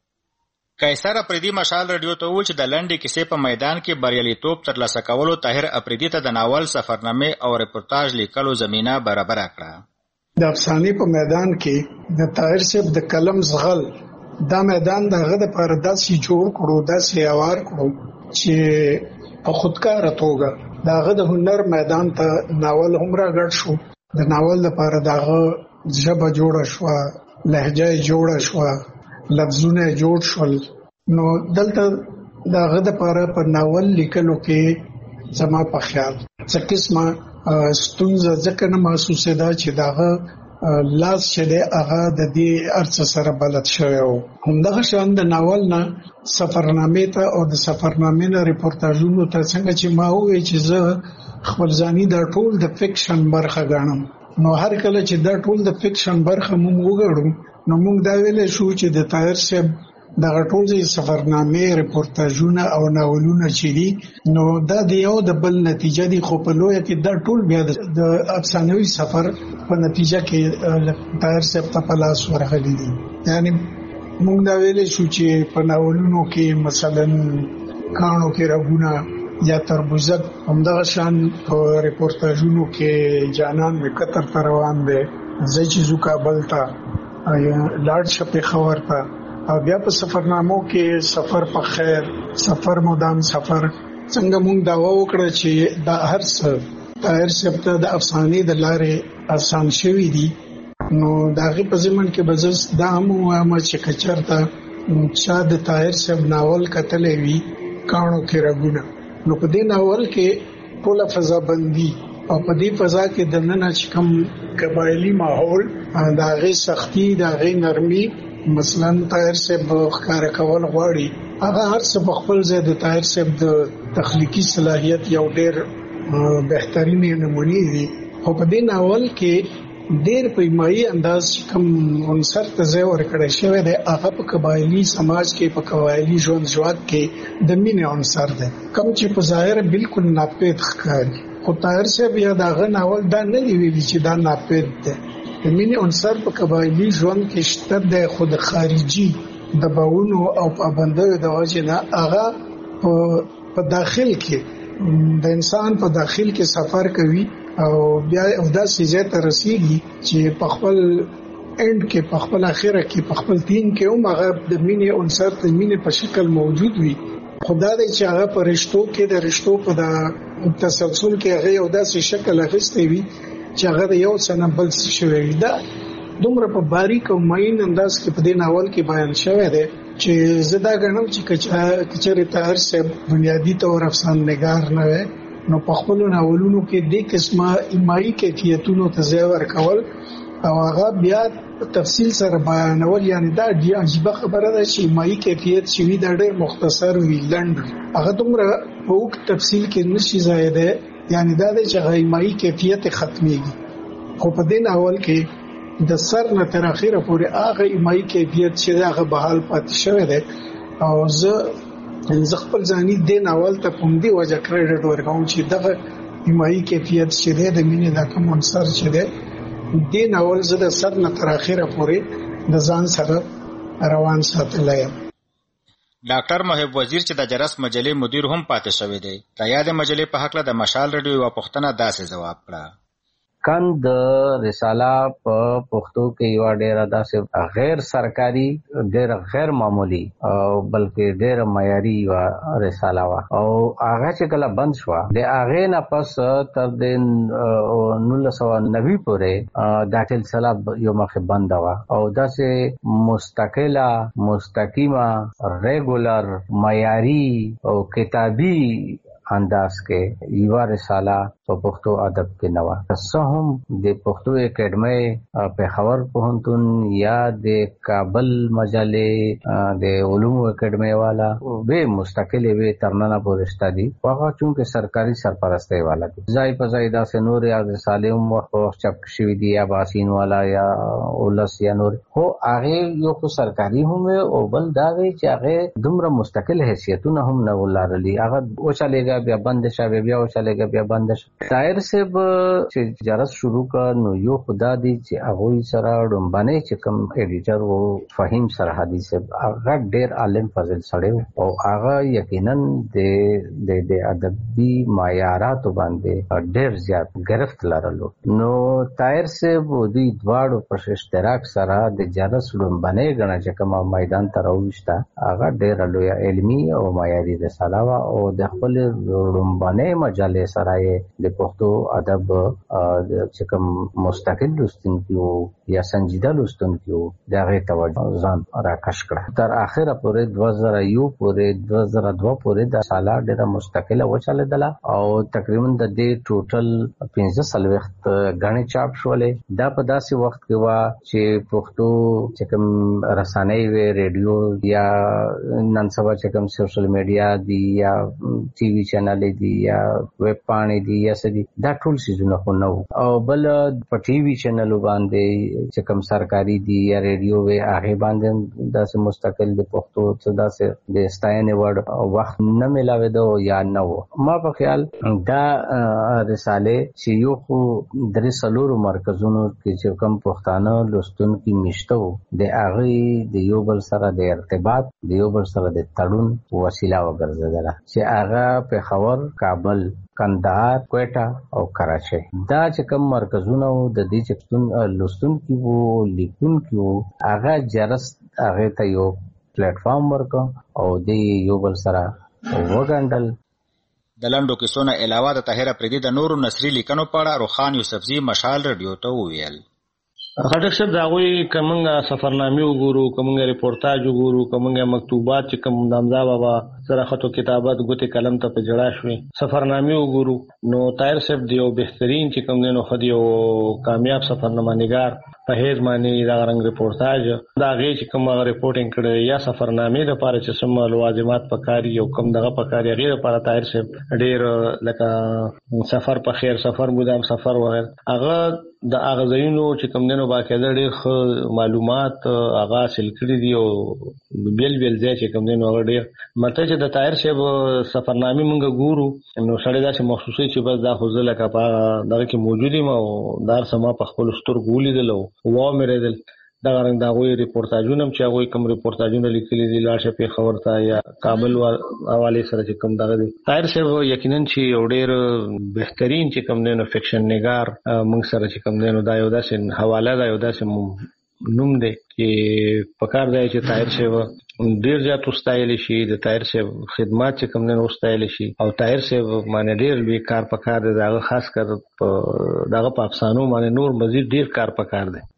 قیصر اپریدي مشال رادیو ته وویل چې د لنډې کیسې په میدان کې بریالیتوب ترلاسه کولو طاهر اپریدي ته د ناول سفرنامې او رپورتاژ لیکلو زمینه برابره کړه. د افسانې په میدان کې د طاهر صاحب د قلم زغل دا میدان دغه د پر داسې جوړ کړو داسې اوار کړو چې په خودکار توګه دغه د هنر میدان ته ناول هم راګړ شو. د ناول لپاره دغه ژبه جوړه شو، لهجه جوړه شو، لفظونه جوړ شول. نو دلته دغه د پر په ناول لیکلو کې زما په خیال څه قسمه ستونزه ځکه نه محسوسه ده چې دغه لاس چې د هغه د دې ارڅ سره بلد شوی و. همدغه شان د ناول نه سفرنامې ته او د سفرنامې نه ریپورتاژونو ته څنګه چې ما وې چې زه خپل ځاني د ټول د فکشن برخه غاڼم، نو هر کله چې دا ټول د فکشن برخه مونږ وګړو نو مونږ دا ویلې شو چې د طاهر صاحب دغه ټول د سفرنامې ریپورتاژونه او ناولونه چې دي نو دا د یو د بل نتیجه دي، خو په لویه کې دا ټول بیا د افسانوي سفر په نتیجه کې طاهر صاحب ته په لاس ورغلي دي. یعنی مونږ دا ویلې شو چې په ناولونو کې مثلا کانو کې رغونه یا تربوزک، همدغه شان په ریپورتاژونو کې جانان می قطر ته روان دی، زه چې زو کابل ته لاړ شپې خبر ته، او بیا په سفرنامو کې سفر په خیر، سفر مدام سفر. څنګه مونږ دا وکړه چې دا هر څه طاهر صاحب ته د افسانې د لارې آسان شوي دي. نو داغه په ځمن کې بزس دا هم وایم چې کچرته چا د طاهر صاحب ناول کتلې وی کانو کې رغونه، نو په دې ناول کې ټول فضا بندي او په دې فضا کې د نن چې کوم قبایلی ماحول داغه سختی داغه نرمي مثلا طاهر صاحب ښکار کول غواړي، هغه هر څه په خپل ځای د طاهر صاحب د تخلیقي صلاحیت یو ډېر بهترینه نمونه دي. خو په دې ناول کې ډېر په ایمایي انداز کوم عنصر ته ځای ورکړی شوی دی، هغه په قبایلی سماج کې په قبایلی ژوند ژواک کې د مینې عنصر دی، کوم چې په ظاهر بالکل ناپید ښکاري. خو طاهر صاحب یا دغه ناول دا نه دی ویلي چې دا ناپید دی. د مینې عنصر په قبایلی ژوند کې شته دی، خو د خارجي دباونو او پابندیو د وجې نه هغه په داخل کې د انسان په داخل کې سفر کوي او بیا داسې ځای ته رسیږي چې په خپل اند کې په خپل اخره کې په خپل دین کې هم هغه د مینې عنصر د مینې په شکل موجود وي. خدا دې چې هغه په رشتو کې د رشتو په تسلسل کې هغه یو داسې شکل اخیستی وي چې هغه یو څنګه بل څه شوی دا دومره په باریک او مین انداز کې په دې ناول کې بیان شوی دی چې زدا غنم چې کچره طاهر صاحب بنیادی تور افسانه نگار نه وي، نو په خپل ناولونو کې د قسمه ایمایي کیفیتونو ته ځای ورکول او هغه بیا تفصیل سره بیانول. یعنی دا ډیر عجیب خبره ده چې ایمایي کیفیت چې وی دا ډېر مختصر وی لند، هغه دومره په وک تفصیل کې نشي زیاده، یعنی دا د ایمایي کیفیت ختميږي. خو په دې ناول کې د سر نه تر اخره پورې هغه ایمایي کیفیت چې هغه بحال پاتې شوی دی او زه زه خپل ځاني د ناول ته کوم دی وجه کریډټ ورکوم چې دغه ایمایي کیفیت چې د مینې د کوم عنصر چې دی د ناول زه د سر نه تر اخره پورې د ځان سره روان ساتلی یم. ډاکټر محب وزیر چې د جرس مجلې مدیر هم پاتې شوی دی، د یاد مجلې په حق له د مشال رادیو یو پښتنه داسې جواب کړه. کند رساله په پښتو کې یو ډېر داسې غیر سرکاري ډېر غیر معمولی او بلکې ډېر معیاري و رساله وا او هغه چې کله بند شو د هغه نه پس تر د نولس سوه نوي پورې دا سلسله یو مخه بند وا او داسې مستقله مستقیمه ریګولر معیاري او کتابي انداز کې یو رساله په پښتو ادب کې نوا څه هم د پښتو اکیډمي په خبر پوهنتون یا د کابل مجلې د علومو اکیډمي والا به مستقله وی ترننه پورشتا دي هغه چونکه سرکاري سرپرستی والا دي ځای په ځای دا سنور یا رساله هم وخت چاپ شوی دي یا باسین والا یا اولس یا نور هو هغه یو خو سرکاري هم او بل دا وی چې هغه دومره مستقل حیثیتونه هم نه ولرلي هغه او چلےګا شه بیا بند شه بیا وشلګه بیا بند شه. طاهر صاحب چې جرس شروع کړ نو یو خدا دی چې هغه سره ډومبنه چې کوم ایډیټر وو فهیم سرحدي صاحب هغه ډیر عالم فضل سړی او هغه یقینا د د ادبي معیارات باندې ډیر زیات گرفت لرلو. نو طاهر صاحب دوی دواړو په اشتراک سره د جرس ډومبنه غنا چې کوم میدان ته راوښتا هغه ډیر لوی علمي او معیاري رساله وا او د خپل ډومبنه مجله سره د پښتو ادب چې کوم مستقل لوستونکو یا سنجیده لوستونکو دغه توجه ځان راکش کړ. تر اخره پورې دوه زره یو پورې دوه زره دوه پورې د سالا ډیره مستقله وچاله او تقریبا د دې ټوټل پنځه سلوخت غاڼې چاپ شولې. دا په داسې وخت کې وا چې پښتو چې کوم رسانې وي ریډیو یا نن سبا چې کوم سوشل میډیا دی یا ټي وي چینل دی یا ویب پاڼې دی یا سدي دا ټول سيزونه خو نو او بل په ټي وي چینل باندې چې کوم سرکاري دی یا ریډیو وي هغه باندې داسې مستقل د پښتو څخه داسې د ستاینې وړ وخت نه ملاوي دو یا نو. ما په خیال دا رساله چې یو خو درې سلورو مرکزونو کې چې کوم پښتانه لوستونکي مشته د هغه د یو بل سره د ارتباط د یو بل سره د تړون وسیله وګرځیدله چې هغه په خبر کابل کندهار کوټا او کراچي دا چې کوم مرکزونه د دې چې لوستونکي وو لیکونکي وو هغه جرس هغه ته یو پلیټ فارم ورکو او د یو بل سره وګڼل. د لنډو کیسو نه علاوه د طاهر افریدي د نورو نثري لیکنو په اړه روخان یوسفزي مشال رادیو ته وویل. خټک صاحب دا غوي کومه سفرنامه وګورو کومه ریپورتاج وګورو کومه مکتوبات چې کوم نامزا بابا سره خطو کتابت غوته قلم ته په جړا شوي سفرنامه وګورو نو طاهر صاحب دیو بهترین چې کوم دینو خدي او کامیاب سفرنامه نگار په هیڅ معنی دا رنګ ریپورتاج دا غي چې کوم ریپورټینګ کړي یا سفرنامه د لپاره چې سم لوازمات پکاري او کوم دغه پکاري غي لپاره طاهر صاحب ډېر لکه سفر په خیر سفر مدام سفر وغیرہ هغه د هغه ځایونو چې کوم دینو باقاعده ډېر معلومات هغه حاصل کړي دي او بیل بیل ځای چې کوم دینو هغه ډېر مته چې د طاهر صاحب سفرنامه مونږ ګورو نو سړی دا چې مخصوصي چې بس دا خو زله کا په دغه کې موجودي ما او دار سما په خپل سترګو لیدلو و مې ردل دا رنګ دا غوي ریپورتاجونه چې هغه کوم ریپورتاجونه لیکلي دي لاشه په خبر تا یا کابل حواله سره چې کوم دغه دي طاهر صاحب یقینا چې یو ډېر بهترین چې کوم دینو فکشن نگار موږ سره چې کوم دینو دا یو داسې حواله دا یو داسې نوم دی چې پکار دی چې طاهر صاحب ډیر زیات واستایل شي د طاهر صاحب خدمات چې کوم نه واستایل شي او طاهر صاحب باندې ډیر لوی کار پکار دی داغه خاص کر داغه په افسانو باندې نور مزید ډیر کار پکار دی.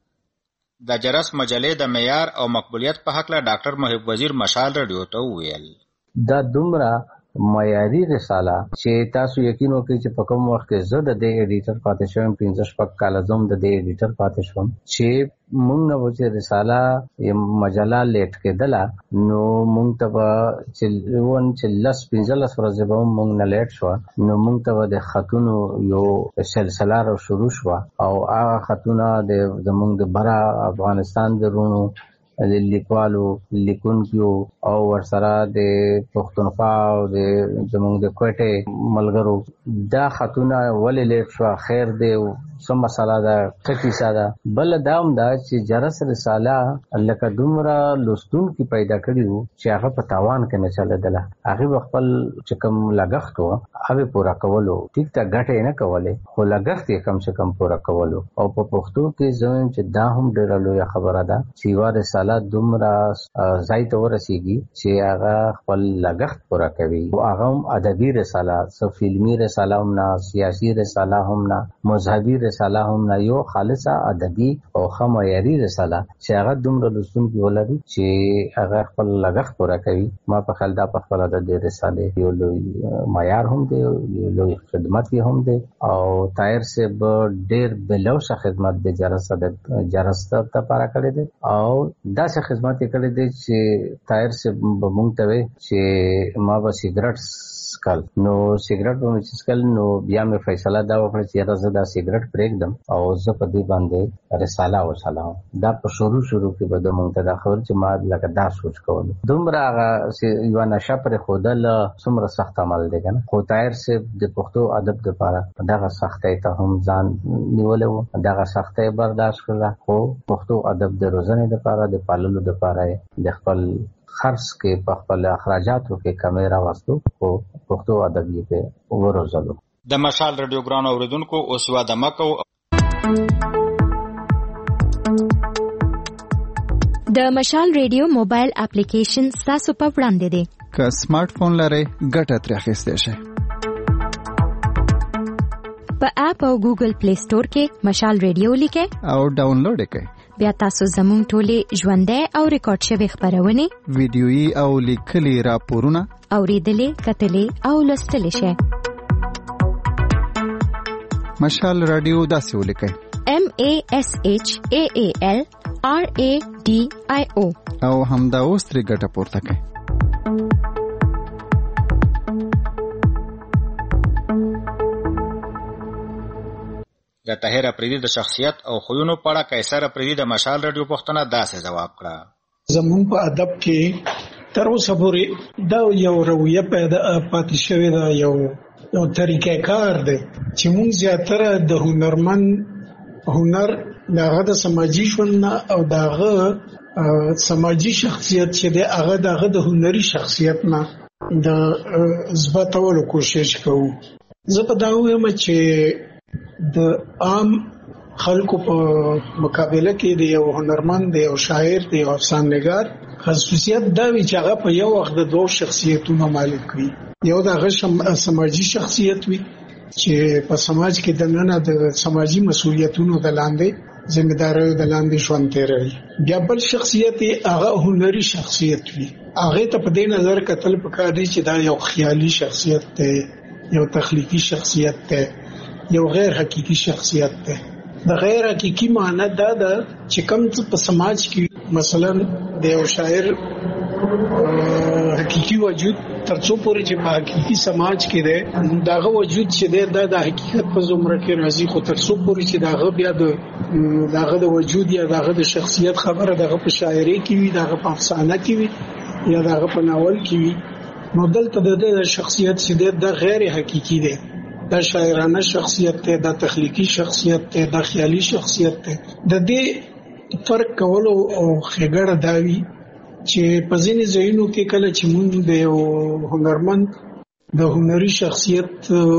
د جرس مجلې د معیار او مقبولیت په حق له ډاکټر محب وزیر مشال رادیو ته ویل. دا دومره معیاري رساله چې تاسو یقین وکړئ چې په کوم وخت کې زه د دې ایډیټر پاتې شوم پنځه شپږ کاله زم د دې ایډیټر پاتې شوم چې مونږ نه وځي رساله یم مجله لیټ کېدله نو مونږ ته به چې ون چې لس پنځه لس ورځې به مونږ نه لیټ شوه نو مونږ ته به د خطونو یو سلسله را شروع شوه او هغه خطونه د زمونږ د بره افغانستان د رونو د لیکوالو لیکونکو او ورسره د پښتونخوا او د زمونږ د کوټې ملګرو دا خطونه ولې لیټ شو خیر دی سم مساله دا ټکی ساده بل داوم دا چې جرس رساله لکه دومره لوستون کی پیدا کړیو چې هغه په تاوان کې نه چلېدله هغه خپل چې کوم لګښت وو هغه پورا کولو ټیک تا غټه نه کوله خو لګښت یې کم څه کم پورا کولو او په پښتو کې ځین چې دا هم ډېر لوی خبره ده چې وا رساله دومره ځای ته ورسیږي چې هغه خپل لګښت پورا کوي او هغه هم ادبي رساله سو فلمي رساله هم نه سیاسي رساله هم نه مذهبي رساله هم نه یو خالصه ادبي او خمایري رساله چې هغه دومره لوستونکي ولري چې هغه خپل لګښت پورا کوي ما په خیال دا په خپل د رساله یو لوی معیار هم دی یو لوی خدمت هم دی او طاهر صاحب ډېر بلوشه خدمت د جرس د جرس ته لپاره کړی دی او دا څه خدمت یې کړی دی چې طاهر صاحب مونږ ته وي چې ما به سیګریټ سکل نو سیګریټ به مې سکل نو بیا مې فیصله دا وکړه چې یاره زه دا سیګریټ پرېږدم او زه په دې باندې رساله وچلوم. دا په شروع شروع کې به د مونږ ته دا خبر چې ما لکه دا سوچ کولو دومره هغه یوه نشه پرې ښودل څومره سخت عمل دی که نه. خو طاهر صاحب د پښتو ادب دپاره دغه سختۍ ته هم ځان نیولی و، دغه سختۍ برداشت کړله، خو پښتو ادب د روزنې دپاره د پاللو دپاره د خپل خرڅ کې په خپل اخراجاتو کې کمی راوستو، خو پښتو ادب یې په وروزلو. د مشال رادیو ګران اوریدونکو اوس واده مکو. د مشال ریډیو موبایل اپلیکیشن ستاسو په وړاندې دی. که سمارټ فون لرئ ګټه ترې اخیستی شئ. په اپ او ګوګل پلی سٹور کې مشال ریډیو لیکئ او ډاونلوډ یې کړئ. بیا تاسو زموږ ټولې ژوندۍ او ریکارډ شوې خپرونې ویډیويي او لیکلي راپورونه اورېدلې، کتلې او لوستلی شئ. مشال رادیو داسې ولیکئ: M A S H A A L R A D I O او همدا اوس ترې ګټه پورته کړئ. د طاهر افریدي د شخصیت او خویونو په اړه قیصر افریدي د مشال رادیو پوښتنه داسې ځواب کړه: زمون په ادب کې تر اوسه پورې دا یو رویه پیدا پاتې شوې ده، یو یو طریقه کار دی چې موږ زیاتره د هنرمن هنر دغه د سماجی ژوند او دغه سماجی شخصیت چې دی هغه دغه د هنري شخصیت نه د ثباتولو کوشش کوو. زه په دا وایم چې د عام خلکو په مقابله کې د یو هنرمند، د یو شاعر، د یو افسانه‌نګار خصوصیت دا وی چې هغه په یو وخت د دوه شخصیتونو مالک وي. یو دغه سماجی شخصیت وي چې په سماج کې د نن د سماجی مسولیتونو د لاندې ځمېدارۍ د لاندې ژوند تیروي. بیا بل شخصیت هغه هنري شخصیت وي. هغه ته په دې نظر کتل پکار دی چې دا یو خیالي شخصیت دی، یو تخلیقي شخصیت دی، یو غیر حقیقي شخصیت دی. د غیر حقیقي معنی دا ده چې کوم څه په سماج کې مثلا د یو شاعر حقیقي وجود ترڅو پورې چې په حقیقي سماج کې دی داغه وجود چې دی دا د حقیقت په زمره کې راځي، خو ترڅو پورې چې داغه بیا د داغه د وجود یا داغه د شخصیت خبره داغه په شاعري کې وي، داغه په افسانه کې وي یا داغه په ناول کې وي، نو دلته د شخصیت چې دی دا غیر حقیقي دی. دا شاعرانه شخصیت ته، دا تخلیقي شخصیت ته، دا خیالي شخصیت ته. د دې فرق کولو او خګړه داوی چې په ځینې ځایونو کې کله چې موږ د یو هنرمند د هنري شخصیت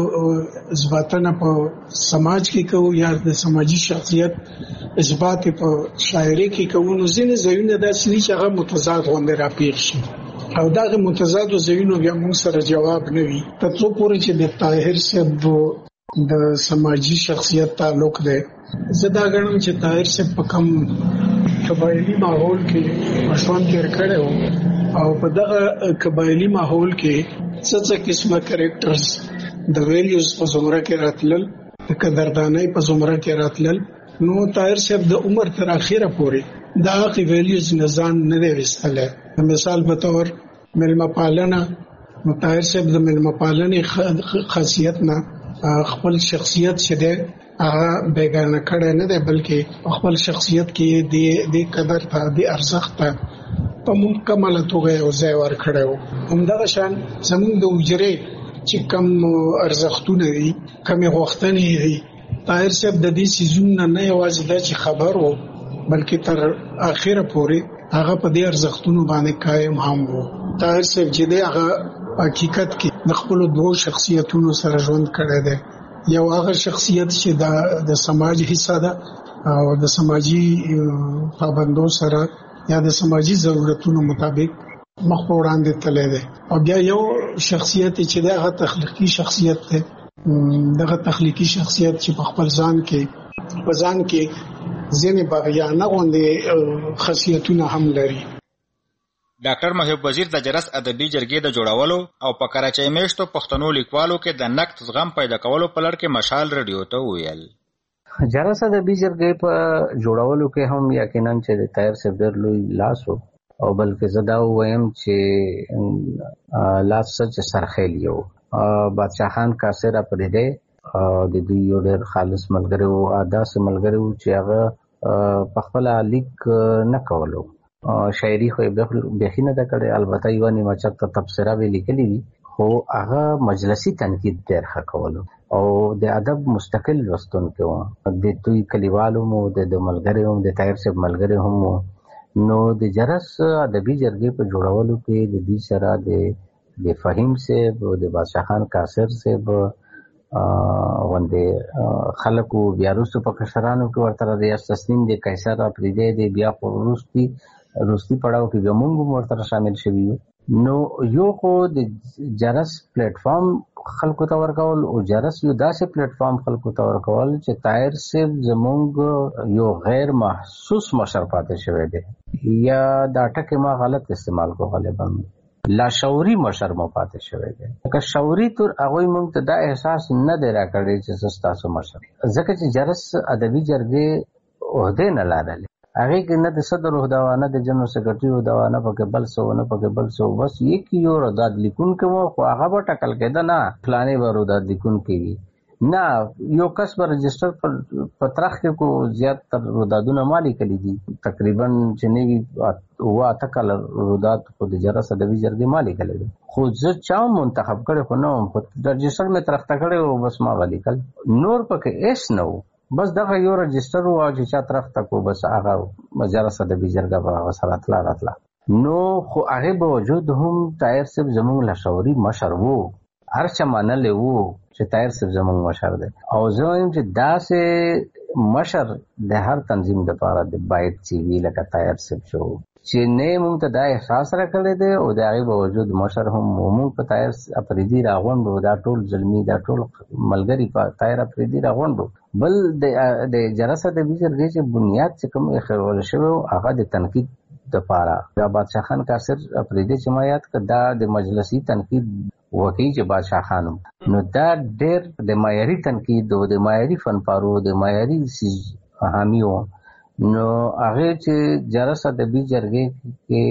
اثباتنه په سماج کې کوو یا د سماجی شخصیت اثبات په شاعري کې کوو، نو ځینې ځایونه داسې دي چې هغه متضاد غونډه راپېښ شي او دغه متضاد ځایونو بیا موږ سره جواب نه وي. ترڅو پورې چې د طاهر صاحب د سماجی شخصیت تعلق دی، زه دا غواړم چې طاهر صاحب په کوم قبایلی ماحول کې ژوند تیر کړی او په دغه قبایلی ماحول کې څه څه قسمه کریکټرز د ویلیوز په زمره کې راتلل، د قدردانۍ په زمره کې راتلل، نو طاهر صاحب د عمر تر اخره پورې دا هغه ویلیوز نزان نه دی وستله. مثال په تور ملما پالنه، نو طاهر صاحب د ملما پالنې خاصیت نه خپل شخصیت چې دی هغه بیگانه کړی نه دی، بلکې خپل شخصیت کې د قدر ته، د ارزښت ته په مکمله توګه یو ځای ورکړی و. همدغه شان زموږ د حجرې چې کوم ارزښتونه دي، کومې غوښتنې دي، طاهر صاحب د دې سیزونو نه یوازې دا چې خبر و بلکې تر اخره پورې هغه په دې ارزښتونو باندې قائم هم و. طاهر صاحب چې دی هغه حقیقت کې د خپل دوه شخصیتونو سره ژوند کړی دی. یو هغه شخصیت چې د سماج حصہ ده او د سماجی پابندو سره یا د سماجی ضرورتونو مطابق مخ په وړاندې تللی دی، او بیا یو شخصیت چې دغه تخلیقي شخصیت دی. دغه تخلیقي شخصیت چې په خپل ځان کې په ځان کې ځینې باغیانه غوندې خاصیتونه هم لري. ډاکټر محب وزیر د جرس ادبي جرګې د جوړولو او په کراچۍ میشتو پښتنو لیکوالو کې د نقد زغم پیدا کولو په لړ کې مشال رادیو ته ویل: جرس ادبي جرګې په جوړولو کې هم یقینا چې د طاهر صاحب ډېر لوی لاس و، او بلکې زه دا وایم چې لاس چې سرخیل یو بادشاہ خان کاسر اپریدي د دوی یو ډېر خالص ملګری وو، داسې ملګری وو چې هغه په خپله لیک نه کولو. شاعري خو یې بیخي نه ده کړې، البته یوه نیمه چپه تبصره به یې لیکلې وي، خو هغه مجلسي تنقید ډېر ښه کولو او د ادب مستقل لوستونکی وو. د دوی کلیوالو مو د ملګري هم د طاهر صاحب ملګري هم وو. نو د جرس ادبي جرګې په جوړولو کې د دوی سره د د فهیم صاحب او د بادشاہ خان کاسر صاحب غوندې خلکو بیا وروسته په کشرانو کې ورته ریاض تسنیم د قیصر اپریدي د بیا خو وروستي وروستي پړاو کې بیا موږ هم ورته شامل شوي یو. نو یو خو د جرس پلیټفارم خلکو ته ورکول او جرس یو داسې پلیټفارم خلکو ته ورکول چې طاهر صاحب زموږ یو غیر محسوس مشر پاتې شوی دی، یا دا ټکي ما غلط استعمال کو غالبا لاشعوري مشر مو پاتې شوی دی. که شعوري تر هغوی موږ ته دا احساس نه دی راکړی چې زه ستاسو مشر، ځکه چې جرس ادبي جرګې عهدې نه لرلې، هغې کې نه د صدر عهده وه، نه د جنرال سیکرټري عهده وه، نه پکې بل څه و، نه پکې بل څه و، بس یک یو روداد لیکونکی و، خو هغه به ټاکل کېده نه فلانې به روداد لیکونکی وي، نه یو کس به رجسټر په ترخ کې کو زیات تر رودادونه ما لیکلي دي، تقریبا چې نه وي اوه اته کاله روداد خو د جرس ادبي جرګې ما لیکلی دی، خو زه چا منتخب کړی خو نه وم، خو رجسټر مې ترخته کړی و، بس ما به لیکل، نور پکې هېڅ نه و، بس دغه یو رجسټر و چې چا ترخته کو بس هغه جرس ادبي جرګه به هغه سره تله راتله. نو خو هغې باوجود هم طاهر صاحب زموږ لاشعوري مشر و، هر چا منلی و چې طاهر صاحب زموږ مشر دی، او زه وایم چې داسې مشر د هر تنظیم دپاره د باید چې وي لکه طاهر صاحب شو چې نه موږ ته دا احساس راکړی دی، او د هغې باوجود مشر هم موږ په طاهر اپریدي راغونډو، دا ټول زلمي دا ټول ملګري په طاهر اپریدي راغونډو. بل د جرس ادبي جرګې چې بنیاد چې کوم ایښودل شوی و هغه د تنقید دپاره، دا بادشاہ خان کاسر اپریدي چې ما یاد کړ دا د مجلسي تنقید وکړي چې بادشاہ خان، نو دا ډېر د معیاري تنقید او د معیاري فنپارو د معیاري حامي و. نو هغې چې جرس ادبي جرګې کې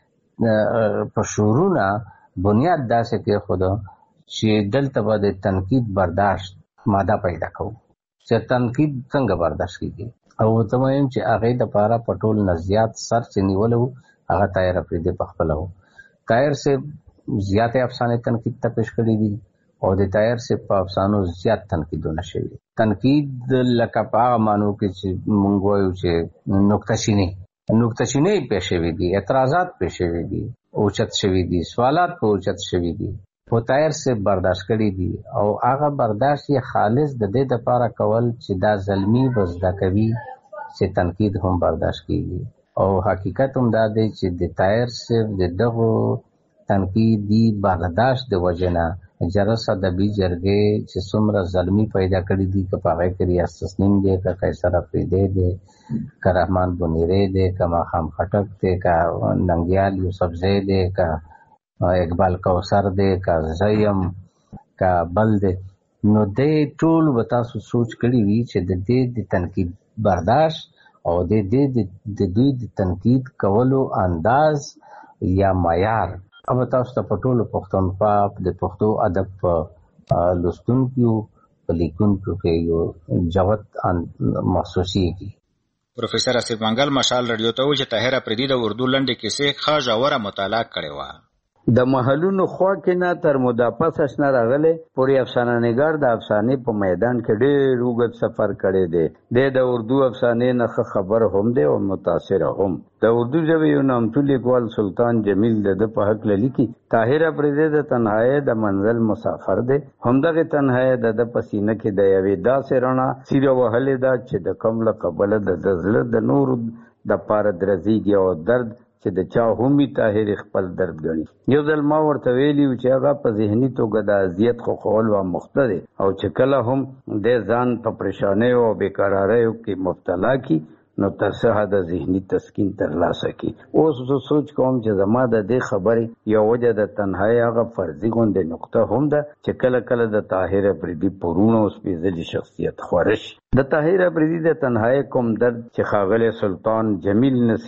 په شعورونه بنیاد داسې کېښوده چې دلته به د تنقید برداشت ماده پیدا کوو چې تنقید څنګه برداشت کېږي، او ته وایم چې هغې دپاره په ټول نه زیات سر چې نیولی و هغه طاهر اپریدي پخپله و. طاهر صاحب زیاتې افسانې تنقید ته پیش کړي دي او د طاهر صاحب په افسانو زیات تنقیدونه شوي. تنقید لکه په هغه معنو کې چې موږ وایو چې نکته چینۍ نکته چینۍ پې شوي دي، اعتراضات پې شوي دي، اوچت شوي دي، سوالات په اوچت شوي دي، خو طاهر صاحب برداشت کړي دي، او هغه برداشت یې خالص د دې دپاره کول چې دا زلمي به زده کوي چې تنقید هم برداشت کېږي. او حقیقت هم دا دی چې د طاهر صاحب د دغو تنقیدي برداشت د وجې نه جرس ادبي جرګې چې څومره زلمي پیدا کړي دي، که په هغې کې ریاض تسنیم دی، که قیصر اپریدی دی، که رحمان بنیری دی، که ماښام خټک دی، که ننګیال یوسفزی دی، که اقبال کوثر دی، که زه یم، که بل دی، نو دی ټول به تاسو سوچ کړي وي چې د دې د تنقید برداشت او د دې د دوی د تنقید کولو انداز یا معیار अब تاسو ته په ټولو پښتونخوا د پښتو ادب په لوستونکو په لیکونکو کې یو جوت محسوسیږي. پروفیسر اسد منګل مشال رادیو ته وایي چې طاهر اپریدي د اردو لنډې کیسې ښه ژوره مطالعه کړې وه. د محلونو خوا کې نه تر مدافع سشنه راغلی پورې افسانه نګار د افسانې په میدان کې ډېر اوږد سفر کړی دی. دی د اردو افسانې نه ښه خبر هم دی او متاثره هم. د اردو ژبې یو نامتو لیکوال سلطان جمیل د ده په هکله لیکي طاهر اپریدي د تنهایۍ د منزل مسافر دی. همدغې تنهایۍ د ده په سینه کې د یوې داسې رڼا څیره وهلې ده چې د کوم له کبله د ده زړه د نورو دپاره درزیږي او درد چې د چا همي طاهر خپل درد ګڼي. یو ځل ما ورته ویلي و چې هغه په ذهني توګه د اذیت خوښول واموخته دی او چې کله هم دی ځان په پریشانیو او بېقراریو کې مبتلا کي نو تر څه حده ذهني تسکین ترلاسه کړي. اوس زه سوچ کوم چې زما د دې خبرې یو وجه د تنهایۍ هغه فرضي غوندې نقطه هم ده چې کله کله د طاهر اپریدي په روڼو او سپېڅلي شخصیت خوره شي. د طاهر اپریدي د تنهایۍ کوم درد چې ښاغلی سلطان جمیل نسیم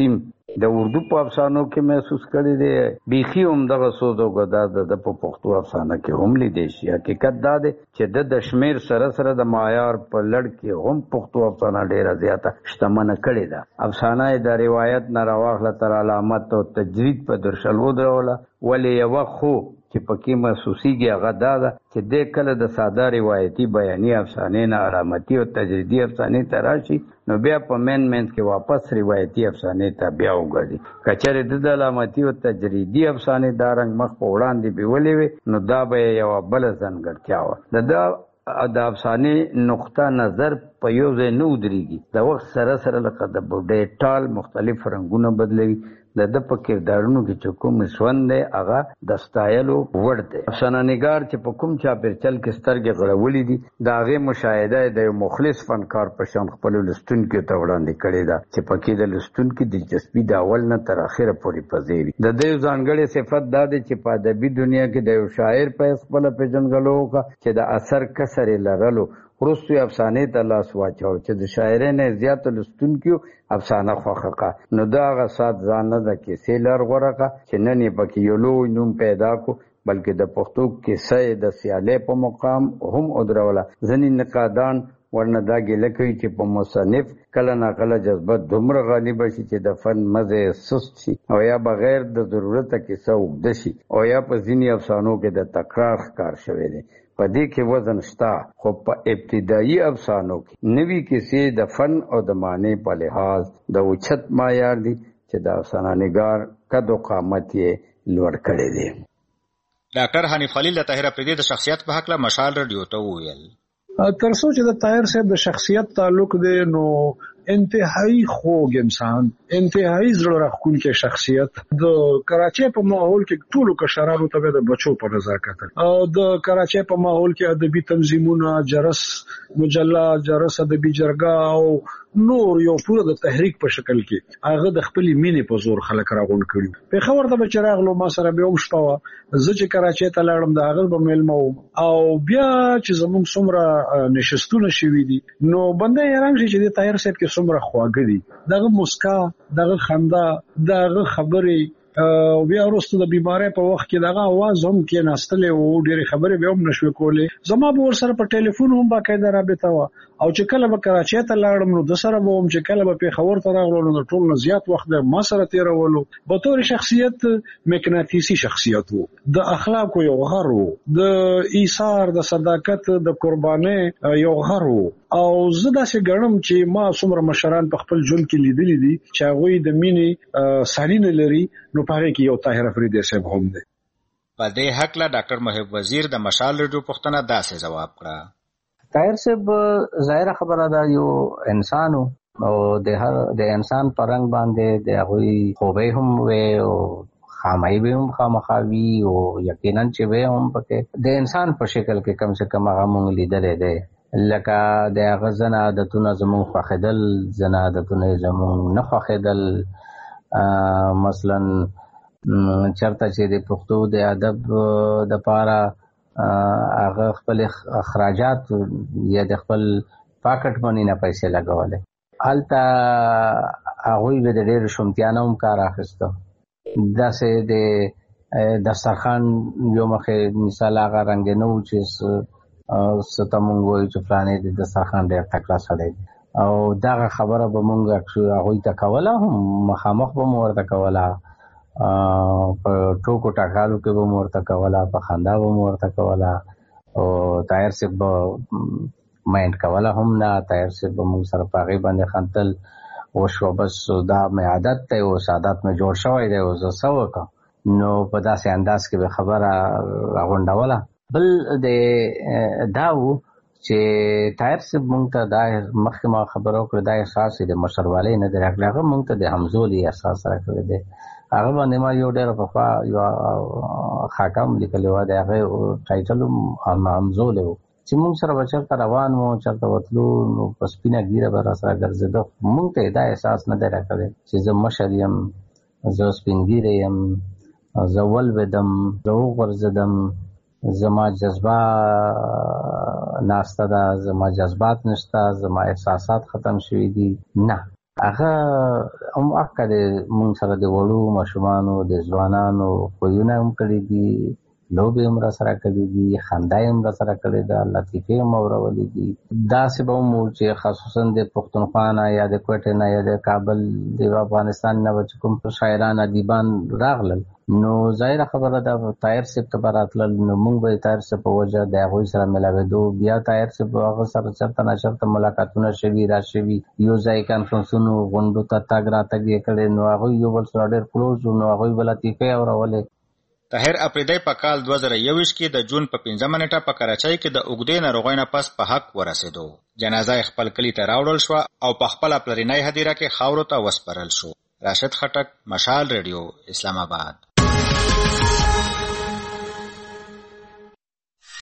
د اردو په افسانو کې محسوس کړی دی. بیخي هم دغه سوز او ګدا د په پښتو افسانه کې هم لیدل شي. حقیقت دا دی چې د شمیر سره سره د معیار په لړ کې هم پښتو افسانه ډیره زیاته شتمنه کړې ده. افسانه د روایت نه راواخله تر علامت او تجرید په درشل ودروله، ولې یو خو چې پکې محسوسیږي هغه دا ده چې د کله د ساده روایتي بیاني افسانې نه علامتي او تجریدي افسانې ته راشي نو بیا په مین مین کې واپس روایتي افسانې ته بیا وګرځي. کچېرې د علامتي او تجریدي افسانې دا رنګ مخ په وړاندې بیولې وي نو دا به یو بل ځانګړتیا و. د دا د افسانې نقطه نظر په یو ځای نه ودرېږي. د وخت سره سره لکه د بوډۍ ټال مختلف رنګونه بدلوي. د د په کردارونو کې چې کوم ژوند دی هغه د ستایلو وړ دی. افسانه نګار چې په کوم چاپېرچل کې سترګې غړولې دي د هغې مشاهده د یو مخلص فنکار په شان خپلو لوستونکو ته وړاندې کړې ده چې پکې د لوستونکي دلچسپي د اول نه تر اخره پورې پذیري. د دې ځانګړی صفت دا دی چې په ادبي دنیا کې د یو شاعر په حیث خپله پېژندګلو وکړه چې د اثر کسر یې لرلو وروستو یې افسانې ته لاس واچوه چې د شاعرۍ نه یې زیاتو لوستونکو افسانه خوښه کړه. نو د هغه ساعت ځان نه د کیسې لر غوره کړه چې نن یې پکې یو لوی نوم پیدا کړو، بلکې د پښتو کیسه یې د سیالۍ په مقام هم ودروله. ځینې نقادان ورنه دا ګیله کوي چې په مصنف کله ناکله جذبه دومره غالبه شي چې د فن مزه سست شي او یا بغیر د ضرورته کیسه اوږده شي او یا په ځینې افسانو کې د تکرار ښکار شوی دی. په دې کې وزن شته، خو په ابتدایي افسانو کې نوي کیسې د فن او د معنی په لحاظ د اوچت معیار دي چې د افسانه نګار قد او قامت یې لوړ کړی دی. ډاکټر حنیف خلیل د طاهر افریدي د شخصیت په هکله مشال رادیو ته وویل. تر څو چې د طاهر صاحب د شخصیت تعلق دی نو انتهایی خوږ انسان، انتهایی زړه راښکونکی شخصیت. د کراچۍ په ماحول کې ټولو کشرانو ته د بچو په نظر کتل او د کراچۍ په ماحول کې ادبي تنظیمونه، جرس مجله، جرس ادبي جرګه او نور یو پوره د تحریک په شکل کې هغه د خپل مینې په زور خلک راغون کړي. په خبر ته به چراغلو ما سره به هم شپه زه چې کراچۍ ته لاړم د هغه به مېلمه او بیا چې زموږ څومره نشستونه شوي دي نو بنده حیران شي چې د طاهر صاحب کې څومره خواږه دي. دغه مسکا، دغه خندا، دغه خبرې او بیا وروسته د بیماری په وخت کې دغه आवाज هم کې ناستلې او ډېرې خبرې به هم نشو کولې. زما به ورسره په ټلیفون هم باقاعده رابطه وه او چې کله به کراچۍ ته لاړم نو د سره به هم چې کله به پېښور ته راغلو نو د ټول نه زیات وخت ما سره تېرولو. په طور شخصیت مقناطیسي شخصیت و، د اخلاقو یو غر و، د ایثار، د صداقت، د قربانۍ یو غر و. او زه داسې ګڼم چې ما څومره مشران په خپل ژوند کې لیدلي دي چې هغوی د مینې سالي نه لري نو په هغې کې یو طاهر افریدي صاحب هم دی. په دې هکله ډاکټر محب وزیر د مشال رادیو پوښتنه داسې ځواب کړه. طاهر صاحب ظاهره خبره ده یو انسان او د هر د انسان په رنګ باندې د هغوی خوبۍ هم وې او خامۍ به هم خامخا وي او یقینا چې وې هم پکې د انسان په شکل کې کم سے کم هغه مونږ لیدلی دی. لکه د هغه ځنه عادتونه زمونږ خوښېدل، ځنه عادتونه زمونږ نه خوښېدل. مثلا چرته چې د پښتو د ادب د پاره هغه خپل اخراجات یا د خپل پاکټ منی نه پیسې لګولې، هلته هغوی به د ډېرو شومتیا نه هم کار اخیسته. داسې د دسترخوان یو مخې مثال هغه رنګ نه و چې څه ته مونږ وایو چې فلانې د دسترخوان ډېر تکړه سړی دی او دغه خبره به مونږ هغوی ته کوله، هم مخامخ به مو ورته کوله، په ټوکو ټکالو کې به مو ورته کوله، په خندا به مو ورته کوله او طاهر صاحب به مایند کوله هم نه. طاهر صاحب به مونږ سره په هغې باندې خندل وشوه، بس دا مې عادت دی، اوس عادت مې جوړ شوی دی، اوس زه څه وکړم نو په داسې انداز کې به خبره راغونډوله. بل د دا و چې طاهر صاحب مونږ ته دا مخکې ما خبره وکړه دا احساس یې د مشروالی نه دی راکړی، هغه مونږ ته د همزولي احساس راکړی دی. هغه باندې ما یو ډېره پخوا یوه خاکه هم لیکلې وه، د هغې ټایټل هم همزولی و چې مونږ سره به چېرته روان وو، چېرته وتلو نو په سپینه ګیره به راسره ګرځېده. مونږ ته یې دا احساس نه دی راکړی چې زه مشر یم، زه سپین ګیری یم، زه ولوېدم، زه وغورځېدم، زما جذبه ناسته ده، زما جذبات نشته، زما احساسات ختم شوي دي. نه، هغه هم اکه د مونږ سره د وړو ماشومانو د ځوانانو خویونه هم کړي دي، لوبې هم را سره کړي دي، خندا هم را سره کړې ده، لطیفې هم اورولې دي. داسې به هم چې خصوصا د پښتونخوا نه یا د کوټې نه یا د کابل د افغانستان نه چې کوم شاعران ادیبان راغلل، نو ظاهره خبره ده طاهر صاحب ته به راتلل، نو موږ به طاهر صاحب په وجه د هغوی سره ملاوېدو، بیا طاهر صاحب هغه سره چېرته نه چېرته ملاقاتونه شوي را شوي، یو ځای کانفرنسونو غونډو ته تګ راتګ یې کړی، نو هغوی یو بل سره ډېر کلوز وو، نو هغوی به لطیفې اورولې. طاهر اپریدی په کال دوه زره یوویشت کې د جون په پنځمه نیټه په کراچۍ کې د اوږدې ناروغۍ نه پس په حق ورسېدو. جنازه یې خپل کلي ته راوړل شوه او په خپله پلرنۍ هدیره کې خاورو ته وسپارل شو. راشد خټک، مشال ریډیو، اسلام آباد.